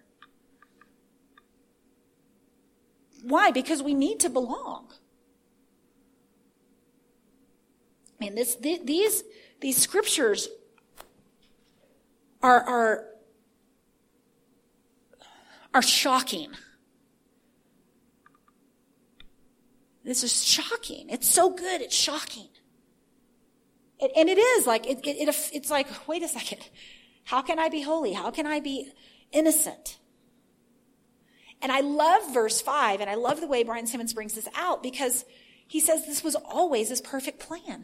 Why? Because we need to belong. Man, these scriptures are shocking. This is shocking. It's so good, it's shocking. And it is like, it's like, wait a second. How can I be holy? How can I be innocent? And I love verse 5, and I love the way Brian Simmons brings this out, because he says this was always his perfect plan.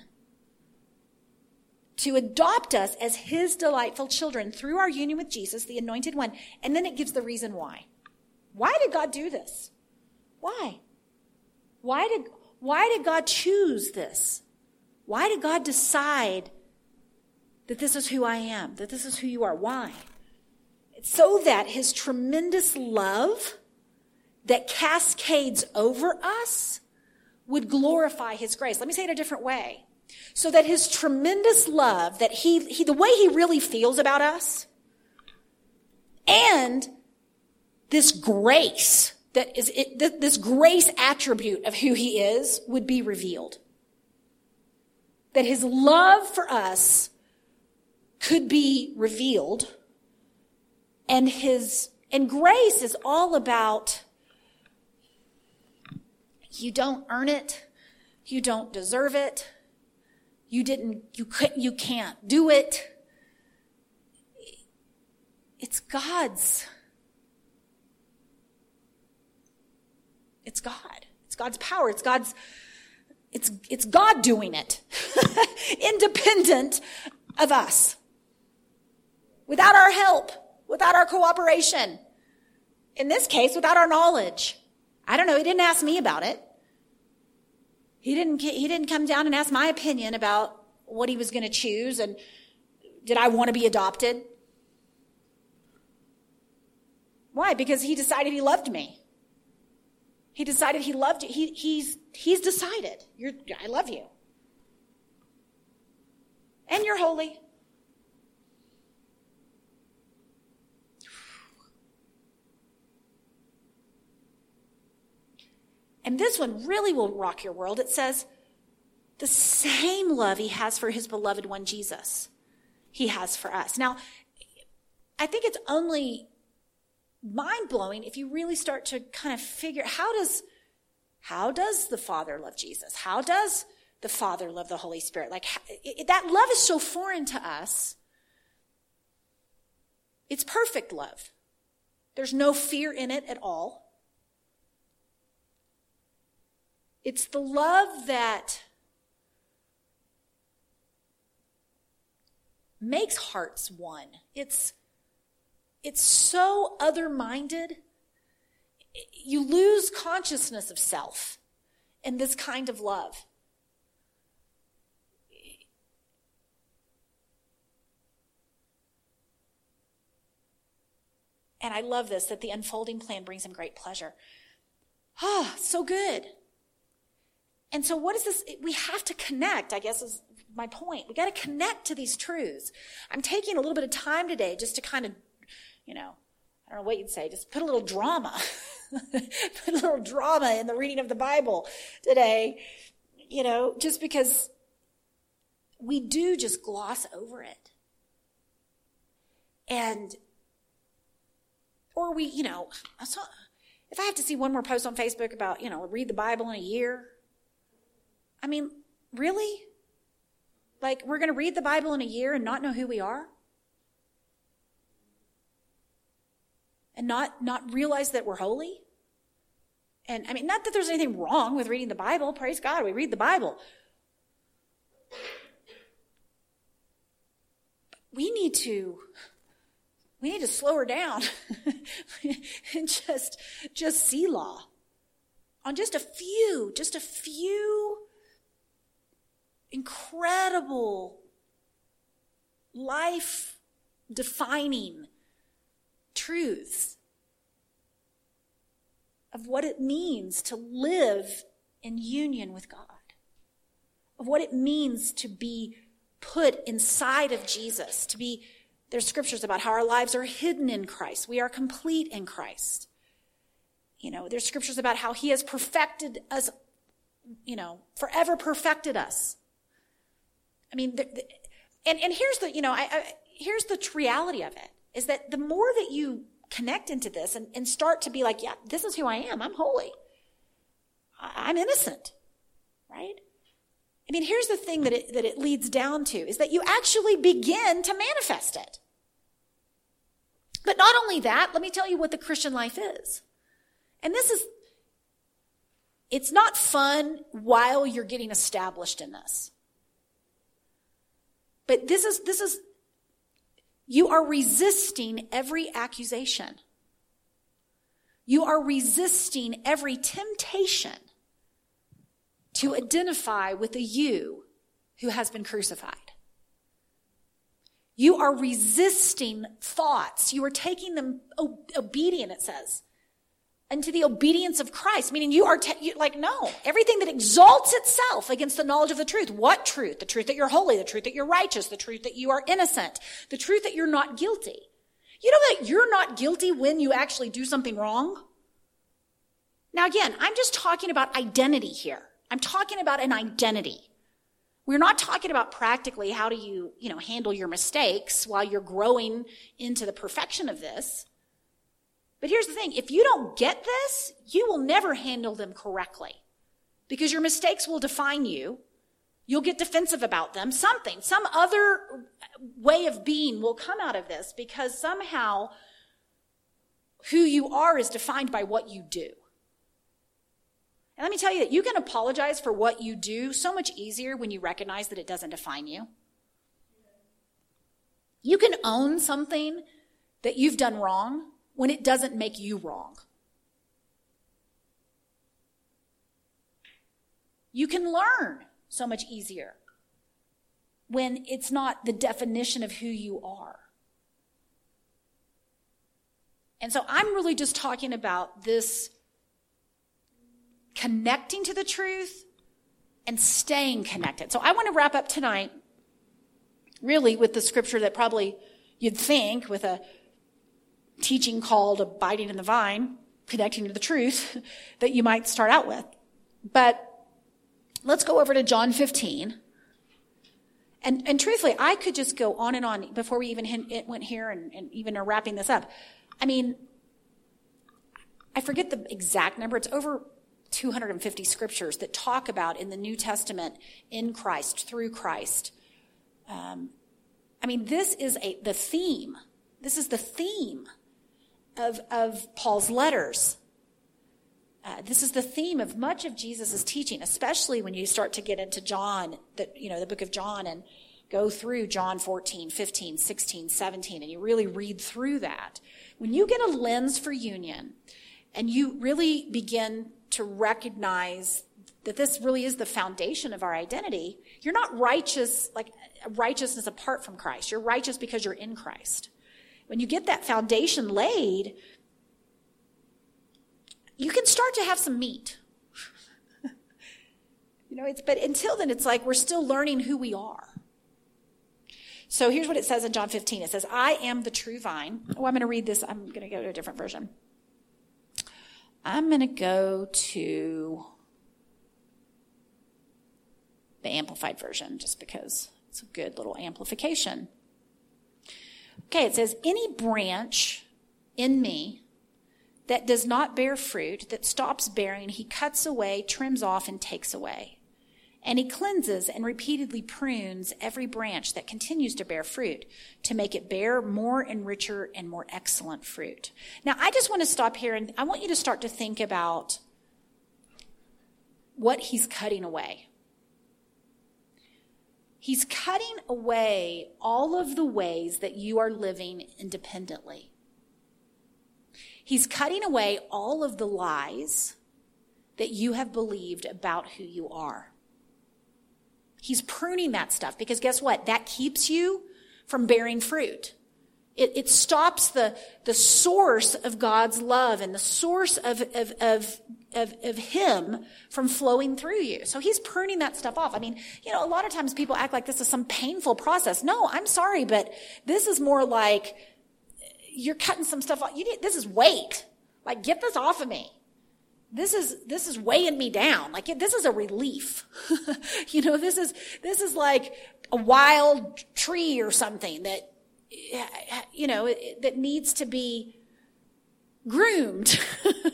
To adopt us as his delightful children through our union with Jesus, the Anointed One. And then it gives the reason why. Why did God do this? Why? Why did God choose this? Why did God decide that this is who I am, that this is who you are? Why? It's so that his tremendous love that cascades over us would glorify his grace. Let me say it a different way. So that his tremendous love, that he the way he really feels about us, and this grace, this grace attribute of who he is would be revealed. That his love for us could be revealed, and grace is all about, you don't earn it, you don't deserve it, you can't do it. It's God's. It's God. It's God's power. It's God doing it. Independent of us. Without our help. Without our cooperation. In this case, without our knowledge. I don't know. He didn't ask me about it. He didn't come down and ask my opinion about what he was going to choose and did I want to be adopted? Why? Because he decided he loved me. He decided he loved you. He's decided. I love you. And you're holy. And this one really will rock your world. It says, the same love he has for his beloved one, Jesus, he has for us. Now, I think it's only mind-blowing if you really start to kind of figure, how does the Father love Jesus? How does the Father love the Holy Spirit? Like, that love is so foreign to us. It's perfect love. There's no fear in it at all. It's the love that makes hearts one. It's so other-minded. You lose consciousness of self in this kind of love. And I love this, that the unfolding plan brings him great pleasure. Ah, so good. And so what is this? We have to connect, I guess is my point. We got to connect to these truths. I'm taking a little bit of time today just to kind of, I don't know what you'd say, just put a little drama. Put a little drama in the reading of the Bible today, just because we do just gloss over it. Or we, if I have to see one more post on Facebook about, read the Bible in a year, I mean, really? Like, we're going to read the Bible in a year and not know who we are? And not realize that we're holy? And, I mean, not that there's anything wrong with reading the Bible. Praise God, we read the Bible. But we need to slow her down and just Selah on just a few incredible, life-defining truths of what it means to live in union with God, of what it means to be put inside of Jesus, there's scriptures about how our lives are hidden in Christ. We are complete in Christ. There's scriptures about how he has perfected us, forever perfected us. I mean, and here's here's the reality of it, is that the more that you connect into this and start to be like, yeah, this is who I am. I'm holy. I'm innocent, right? I mean, here's the thing that it leads down to, is that you actually begin to manifest it. But not only that, let me tell you what the Christian life is. And it's not fun while you're getting established in this. But this is, you are resisting every accusation. You are resisting every temptation to identify with a you who has been crucified. You are resisting thoughts. You are taking them obedient, it says, unto the obedience of Christ. Meaning you are no. Everything that exalts itself against the knowledge of the truth. What truth? The truth that you're holy, the truth that you're righteous, the truth that you are innocent, the truth that you're not guilty. You know that you're not guilty when you actually do something wrong? Now again, I'm just talking about identity here. I'm talking about an identity. We're not talking about practically how do you handle your mistakes while you're growing into the perfection of this. But here's the thing. If you don't get this, you will never handle them correctly because your mistakes will define you. You'll get defensive about them. Some other way of being will come out of this because somehow who you are is defined by what you do. And let me tell you that you can apologize for what you do so much easier when you recognize that it doesn't define you. You can own something that you've done wrong when it doesn't make you wrong. You can learn so much easier when it's not the definition of who you are. And so I'm really just talking about this connecting to the truth and staying connected. So I want to wrap up tonight really with the scripture that probably you'd think with a teaching called abiding in the vine, connecting to the truth, that you might start out with. But let's go over to John 15. And truthfully, I could just go on and on before we even went here and even are wrapping this up. I mean, I forget the exact number. It's over 250 scriptures that talk about in the New Testament, in Christ, through Christ. This is the theme. This is the theme of Paul's letters. This is the theme of much of Jesus' teaching, especially when you start to get into John, the book of John, and go through John 14, 15, 16, 17, and you really read through that. When you get a lens for union, and you really begin to recognize that this really is the foundation of our identity, you're not righteous, like righteousness apart from Christ. You're righteous because you're in Christ. When you get that foundation laid, you can start to have some meat. But until then, it's like we're still learning who we are. So here's what it says in John 15. It says, I am the true vine. I'm going to read this. I'm going to go to a different version. I'm going to go to the Amplified version just because it's a good little amplification. Okay, it says, any branch in me that does not bear fruit, that stops bearing, he cuts away, trims off, and takes away. And he cleanses and repeatedly prunes every branch that continues to bear fruit to make it bear more and richer and more excellent fruit. Now, I just want to stop here, and I want you to start to think about what he's cutting away. He's cutting away all of the ways that you are living independently. He's cutting away all of the lies that you have believed about who you are. He's pruning that stuff because guess what? That keeps you from bearing fruit. It stops the source of God's love and the source of him from flowing through you. So he's pruning that stuff off. I mean, a lot of times people act like this is some painful process. No, I'm sorry, but this is more like you're cutting some stuff off. This is weight. Like, get this off of me. This is weighing me down. Like, this is a relief. This is like a wild tree or something that, that needs to be groomed,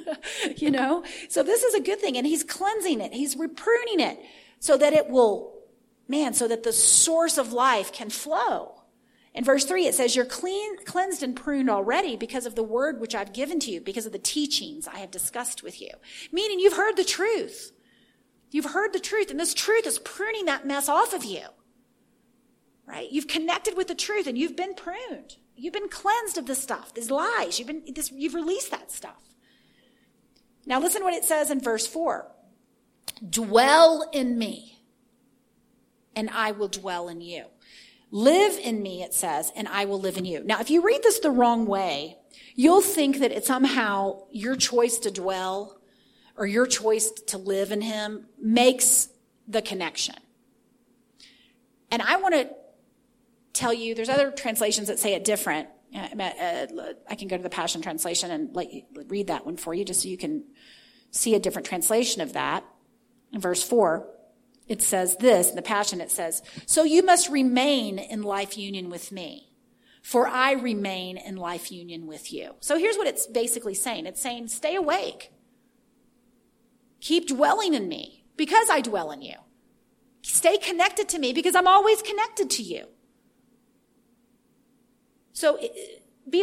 So this is a good thing. And he's cleansing it. He's repruning it so that it will Man, so that the source of life can flow. In verse 3, it says, you're cleansed and pruned already because of the word which I've given to you, because of the teachings I have discussed with you. Meaning you've heard the truth. You've heard the truth, and this truth is pruning that mess off of you. Right? You've connected with the truth, and you've been pruned. You've been cleansed of this stuff, these lies. You've released that stuff. Now listen to what it says in verse 4. Dwell in me, and I will dwell in you. Live in me, it says, and I will live in you. Now, if you read this the wrong way, you'll think that it's somehow your choice to dwell or your choice to live in him makes the connection. And I want to tell you, there's other translations that say it different. I can go to the Passion Translation and read that one for you just so you can see a different translation of that. In verse 4, it says this, in the Passion it says, so you must remain in life union with me, for I remain in life union with you. So here's what it's basically saying. It's saying, stay awake. Keep dwelling in me because I dwell in you. Stay connected to me because I'm always connected to you. So be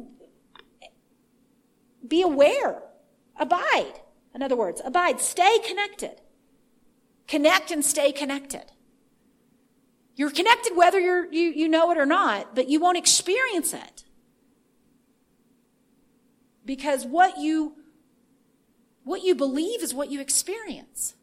aware. Abide. In other words, abide. Stay connected. Connect and stay connected. You're connected whether you know it or not, but you won't experience it. Because what you believe is what you experience.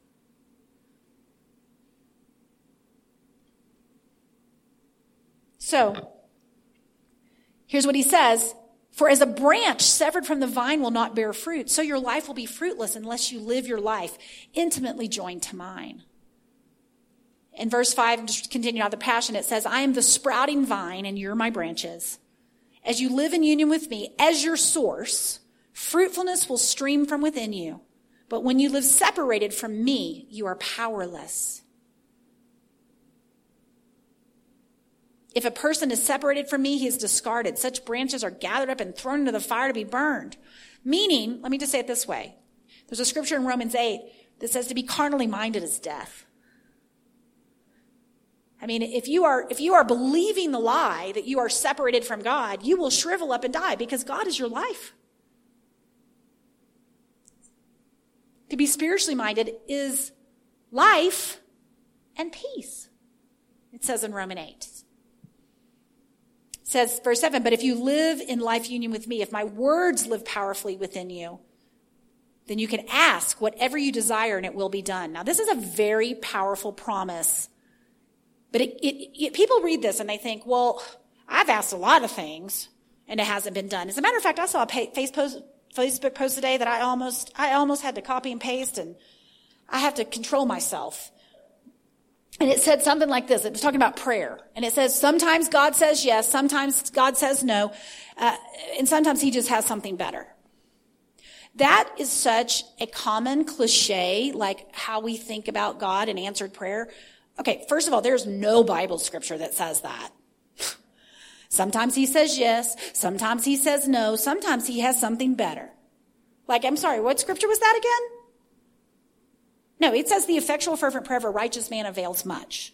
So, here's what he says. For as a branch severed from the vine will not bear fruit, so your life will be fruitless unless you live your life intimately joined to mine. In verse 5, and just continue on the Passion, it says, I am the sprouting vine and you're my branches. As you live in union with me as your source, fruitfulness will stream from within you. But when you live separated from me, you are powerless. If a person is separated from me, he is discarded. Such branches are gathered up and thrown into the fire to be burned. Meaning, let me just say it this way. There's a scripture in Romans 8 that says to be carnally minded is death. I mean, if you are believing the lie that you are separated from God, you will shrivel up and die because God is your life. To be spiritually minded is life and peace. It says in Romans 8. It says, verse 7, but if you live in life union with me, if my words live powerfully within you, then you can ask whatever you desire and it will be done. Now, this is a very powerful promise. But people read this and they think, well, I've asked a lot of things and it hasn't been done. As a matter of fact, I saw a Facebook post today that I almost had to copy and paste, and I have to control myself. And it said something like this. It was talking about prayer. And it says, sometimes God says yes, sometimes God says no, and sometimes he just has something better. That is such a common cliche, like how we think about God and answered prayer. Okay, first of all, there's no Bible scripture that says that. Sometimes he says yes, sometimes he says no, sometimes he has something better. Like, I'm sorry, what scripture was that again? No, it says the effectual fervent prayer of a righteous man avails much.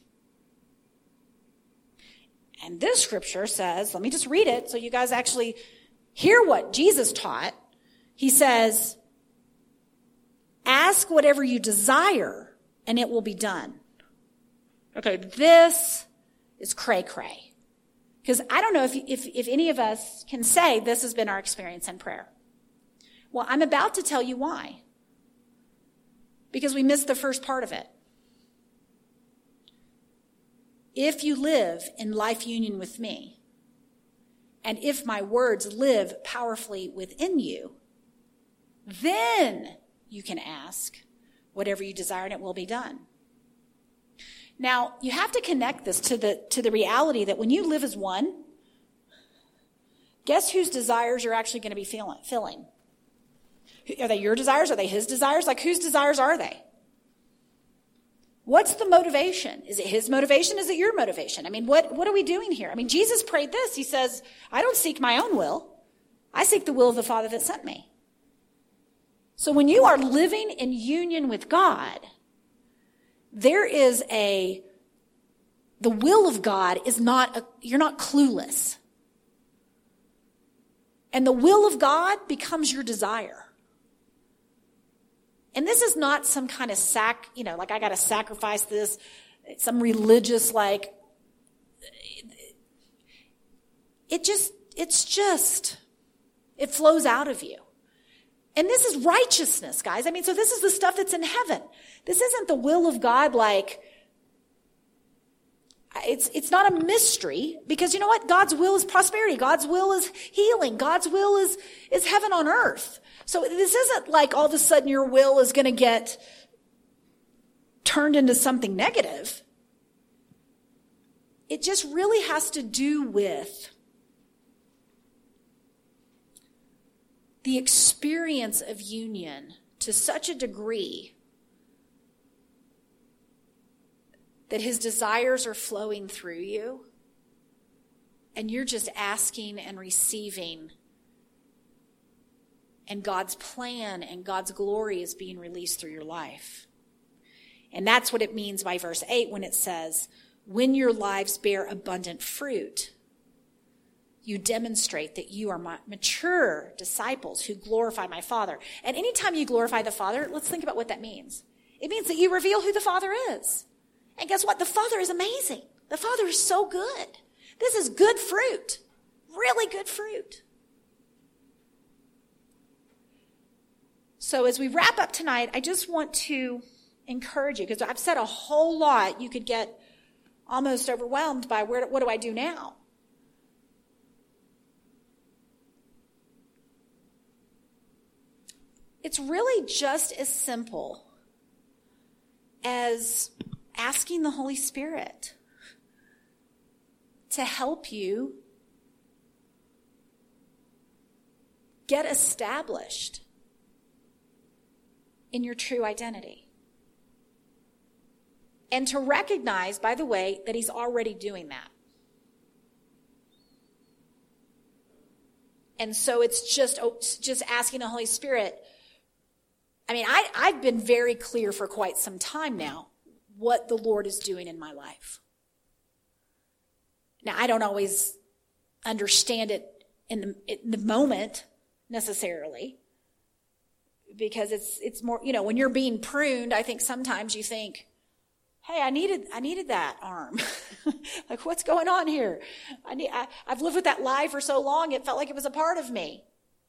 And this scripture says, let me just read it so you guys actually hear what Jesus taught. He says, ask whatever you desire and it will be done. Okay, this is cray-cray. Because I don't know if any of us can say this has been our experience in prayer. Well, I'm about to tell you why. Because we missed the first part of it. If you live in life union with me, and if my words live powerfully within you, then you can ask whatever you desire and it will be done. Now, you have to connect this to the reality that when you live as one, guess whose desires you're actually going to be filling? Are they your desires? Are they his desires? Like, whose desires are they? What's the motivation? Is it his motivation? Is it your motivation? I mean, what are we doing here? I mean, Jesus prayed this. He says, I don't seek my own will. I seek the will of the Father that sent me. So when you are living in union with God, there is a the will of God is you're not clueless. And the will of God becomes your desire. And this is not some kind of like I got to sacrifice this, some religious, like, it flows out of you. And this is righteousness, guys. I mean, so this is the stuff that's in heaven. This isn't the will of God, like, it's not a mystery, because you know what? God's will is prosperity. God's will is healing. God's will is heaven on earth. So this isn't like all of a sudden your will is going to get turned into something negative. It just really has to do with the experience of union to such a degree that his desires are flowing through you, and you're just asking and receiving, and God's plan and God's glory is being released through your life. And that's what it means by verse 8 when it says, when your lives bear abundant fruit, you demonstrate that you are mature disciples who glorify my Father. And anytime you glorify the Father, let's think about what that means. It means that you reveal who the Father is. And guess what? The Father is amazing. The Father is so good. This is good fruit. Really good fruit. So as we wrap up tonight, I just want to encourage you, because I've said a whole lot. You could get almost overwhelmed by what do I do now? It's really just as simple as asking the Holy Spirit to help you get established in your true identity. And to recognize, by the way, that he's already doing that. And so it's just asking the Holy Spirit. I mean, I've been very clear for quite some time now what the Lord is doing in my life. Now, I don't always understand it in the moment necessarily, because it's more, when you're being pruned, I think sometimes you think, hey, I needed that arm. Like, what's going on here? I've lived with that lie for so long, it felt like it was a part of me.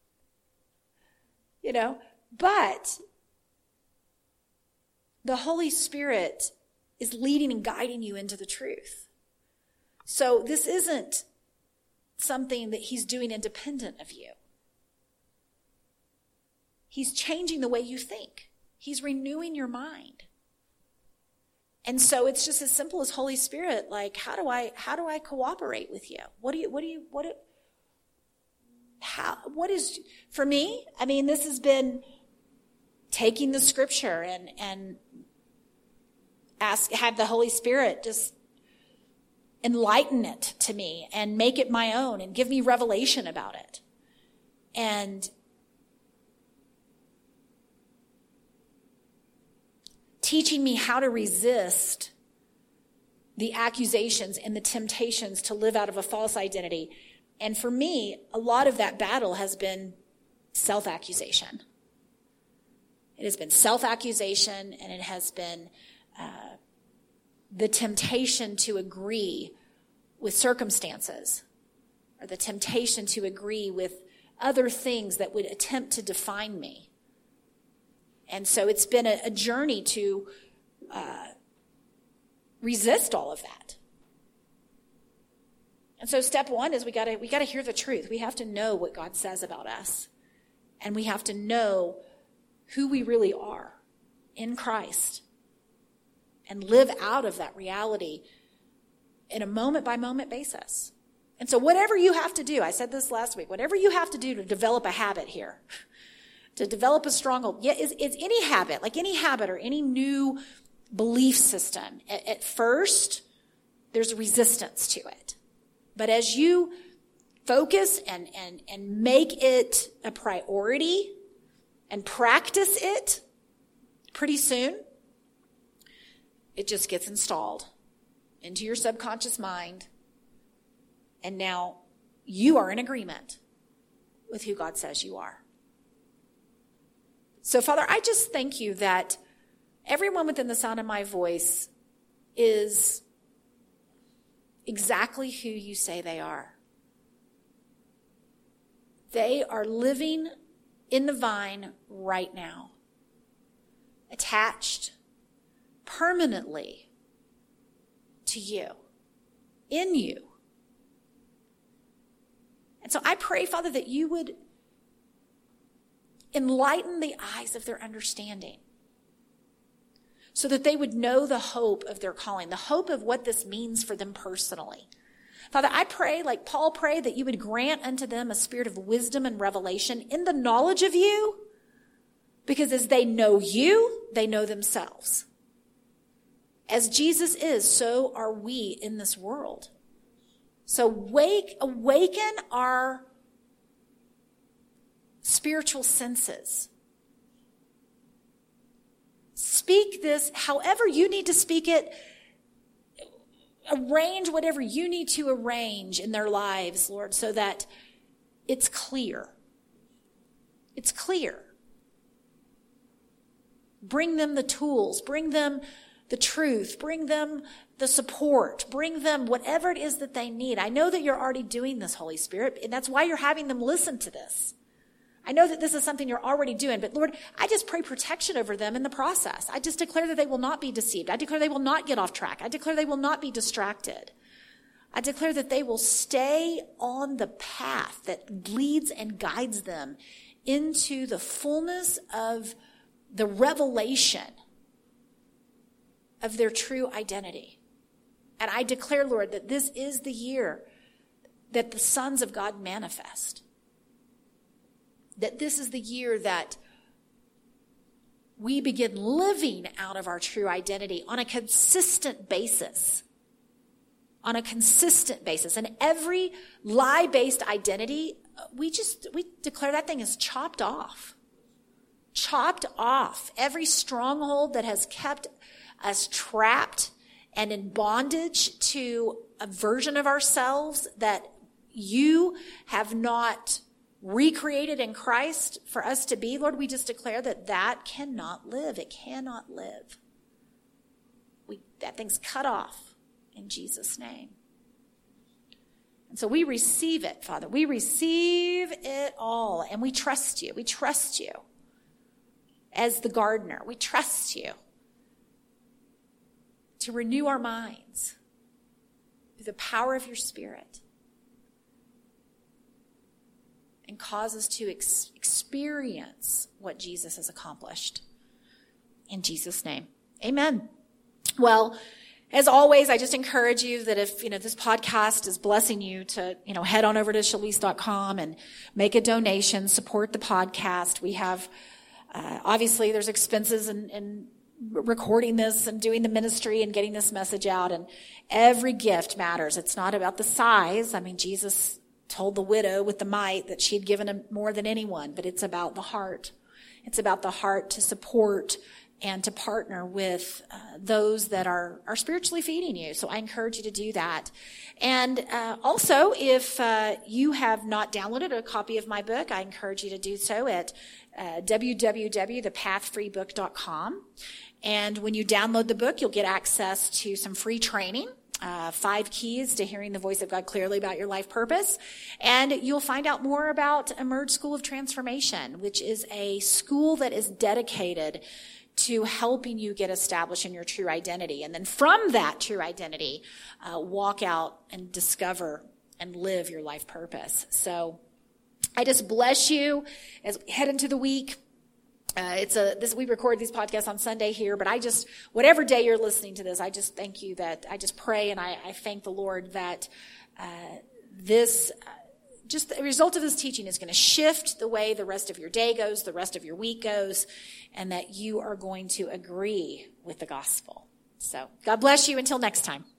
But the Holy Spirit is leading and guiding you into the truth. So this isn't something that he's doing independent of you. He's changing the way you think. He's renewing your mind. And so it's just as simple as Holy Spirit, like, how do I cooperate with you? What is, for me, I mean, this has been taking the scripture and have the Holy Spirit just enlighten it to me and make it my own and give me revelation about it. And teaching me how to resist the accusations and the temptations to live out of a false identity. And for me, a lot of that battle has been self-accusation. It has been self-accusation, and it has been the temptation to agree with circumstances, or the temptation to agree with other things that would attempt to define me. And so it's been a journey to resist all of that. And so step one is we got to hear the truth. We have to know what God says about us, and we have to know who we really are in Christ, and live out of that reality in a moment-by-moment basis. And so whatever you have to do, I said this last week, whatever you have to do to develop a habit here, to develop a stronghold, it's any habit, like any habit or any new belief system. At first, there's a resistance to it. But as you focus and make it a priority and practice it, pretty soon, it just gets installed. into your subconscious mind. And now you are in agreement with who God says you are. So, Father, I just thank you that everyone within the sound of my voice is exactly who you say they are. They are living in the vine right now, attached permanently to you, in you. And so I pray, Father, that you would enlighten the eyes of their understanding so that they would know the hope of their calling, the hope of what this means for them personally. Father, I pray, like Paul prayed, that you would grant unto them a spirit of wisdom and revelation in the knowledge of you, because as they know you, they know themselves. As Jesus is, so are we in this world. So awaken our spiritual senses. Speak this however you need to speak it. Arrange whatever you need to arrange in their lives, Lord, so that it's clear. It's clear. Bring them the tools. Bring them the truth. Bring them the support. Bring them whatever it is that they need. I know that you're already doing this, Holy Spirit, and that's why you're having them listen to this. I know that this is something you're already doing, but Lord, I just pray protection over them in the process. I just declare that they will not be deceived. I declare they will not get off track. I declare they will not be distracted. I declare that they will stay on the path that leads and guides them into the fullness of the revelation of their true identity. And I declare, Lord, that this is the year that the sons of God manifest. That this is the year that we begin living out of our true identity on a consistent basis. On a consistent basis. And every lie-based identity, we declare that thing is chopped off. Chopped off. Every stronghold that has kept us trapped and in bondage to a version of ourselves that you have not recreated in Christ for us to be, Lord, we just declare that cannot live. It cannot live. That thing's cut off in Jesus' name. And so we receive it, Father. We receive it all, and we trust you. We trust you as the gardener. We trust you to renew our minds through the power of your Spirit and cause us to experience what Jesus has accomplished. In Jesus' name, amen. Well, as always, I just encourage you that if, this podcast is blessing you to, head on over to Shalise.com and make a donation, support the podcast. We have, obviously there's expenses in recording this and doing the ministry and getting this message out, and every gift matters. It's not about the size. Jesus told the widow with the mite that she had given him more than anyone, but it's about the heart. It's about the heart to support and to partner with those that are spiritually feeding you. So I encourage you to do that. And also, if you have not downloaded a copy of my book, I encourage you to do so at www.thepathfreebook.com. And when you download the book, you'll get access to some free training. 5 keys to hearing the voice of God clearly about your life purpose. And you'll find out more about Emerge School of Transformation, which is a school that is dedicated to helping you get established in your true identity. And then from that true identity, walk out and discover and live your life purpose. So I just bless you as we head into the week. We record these podcasts on Sunday here, but whatever day you're listening to this, I just thank you that I just pray and I thank the Lord that just the result of this teaching is going to shift the way the rest of your day goes, the rest of your week goes, and that you are going to agree with the gospel. So God bless you until next time.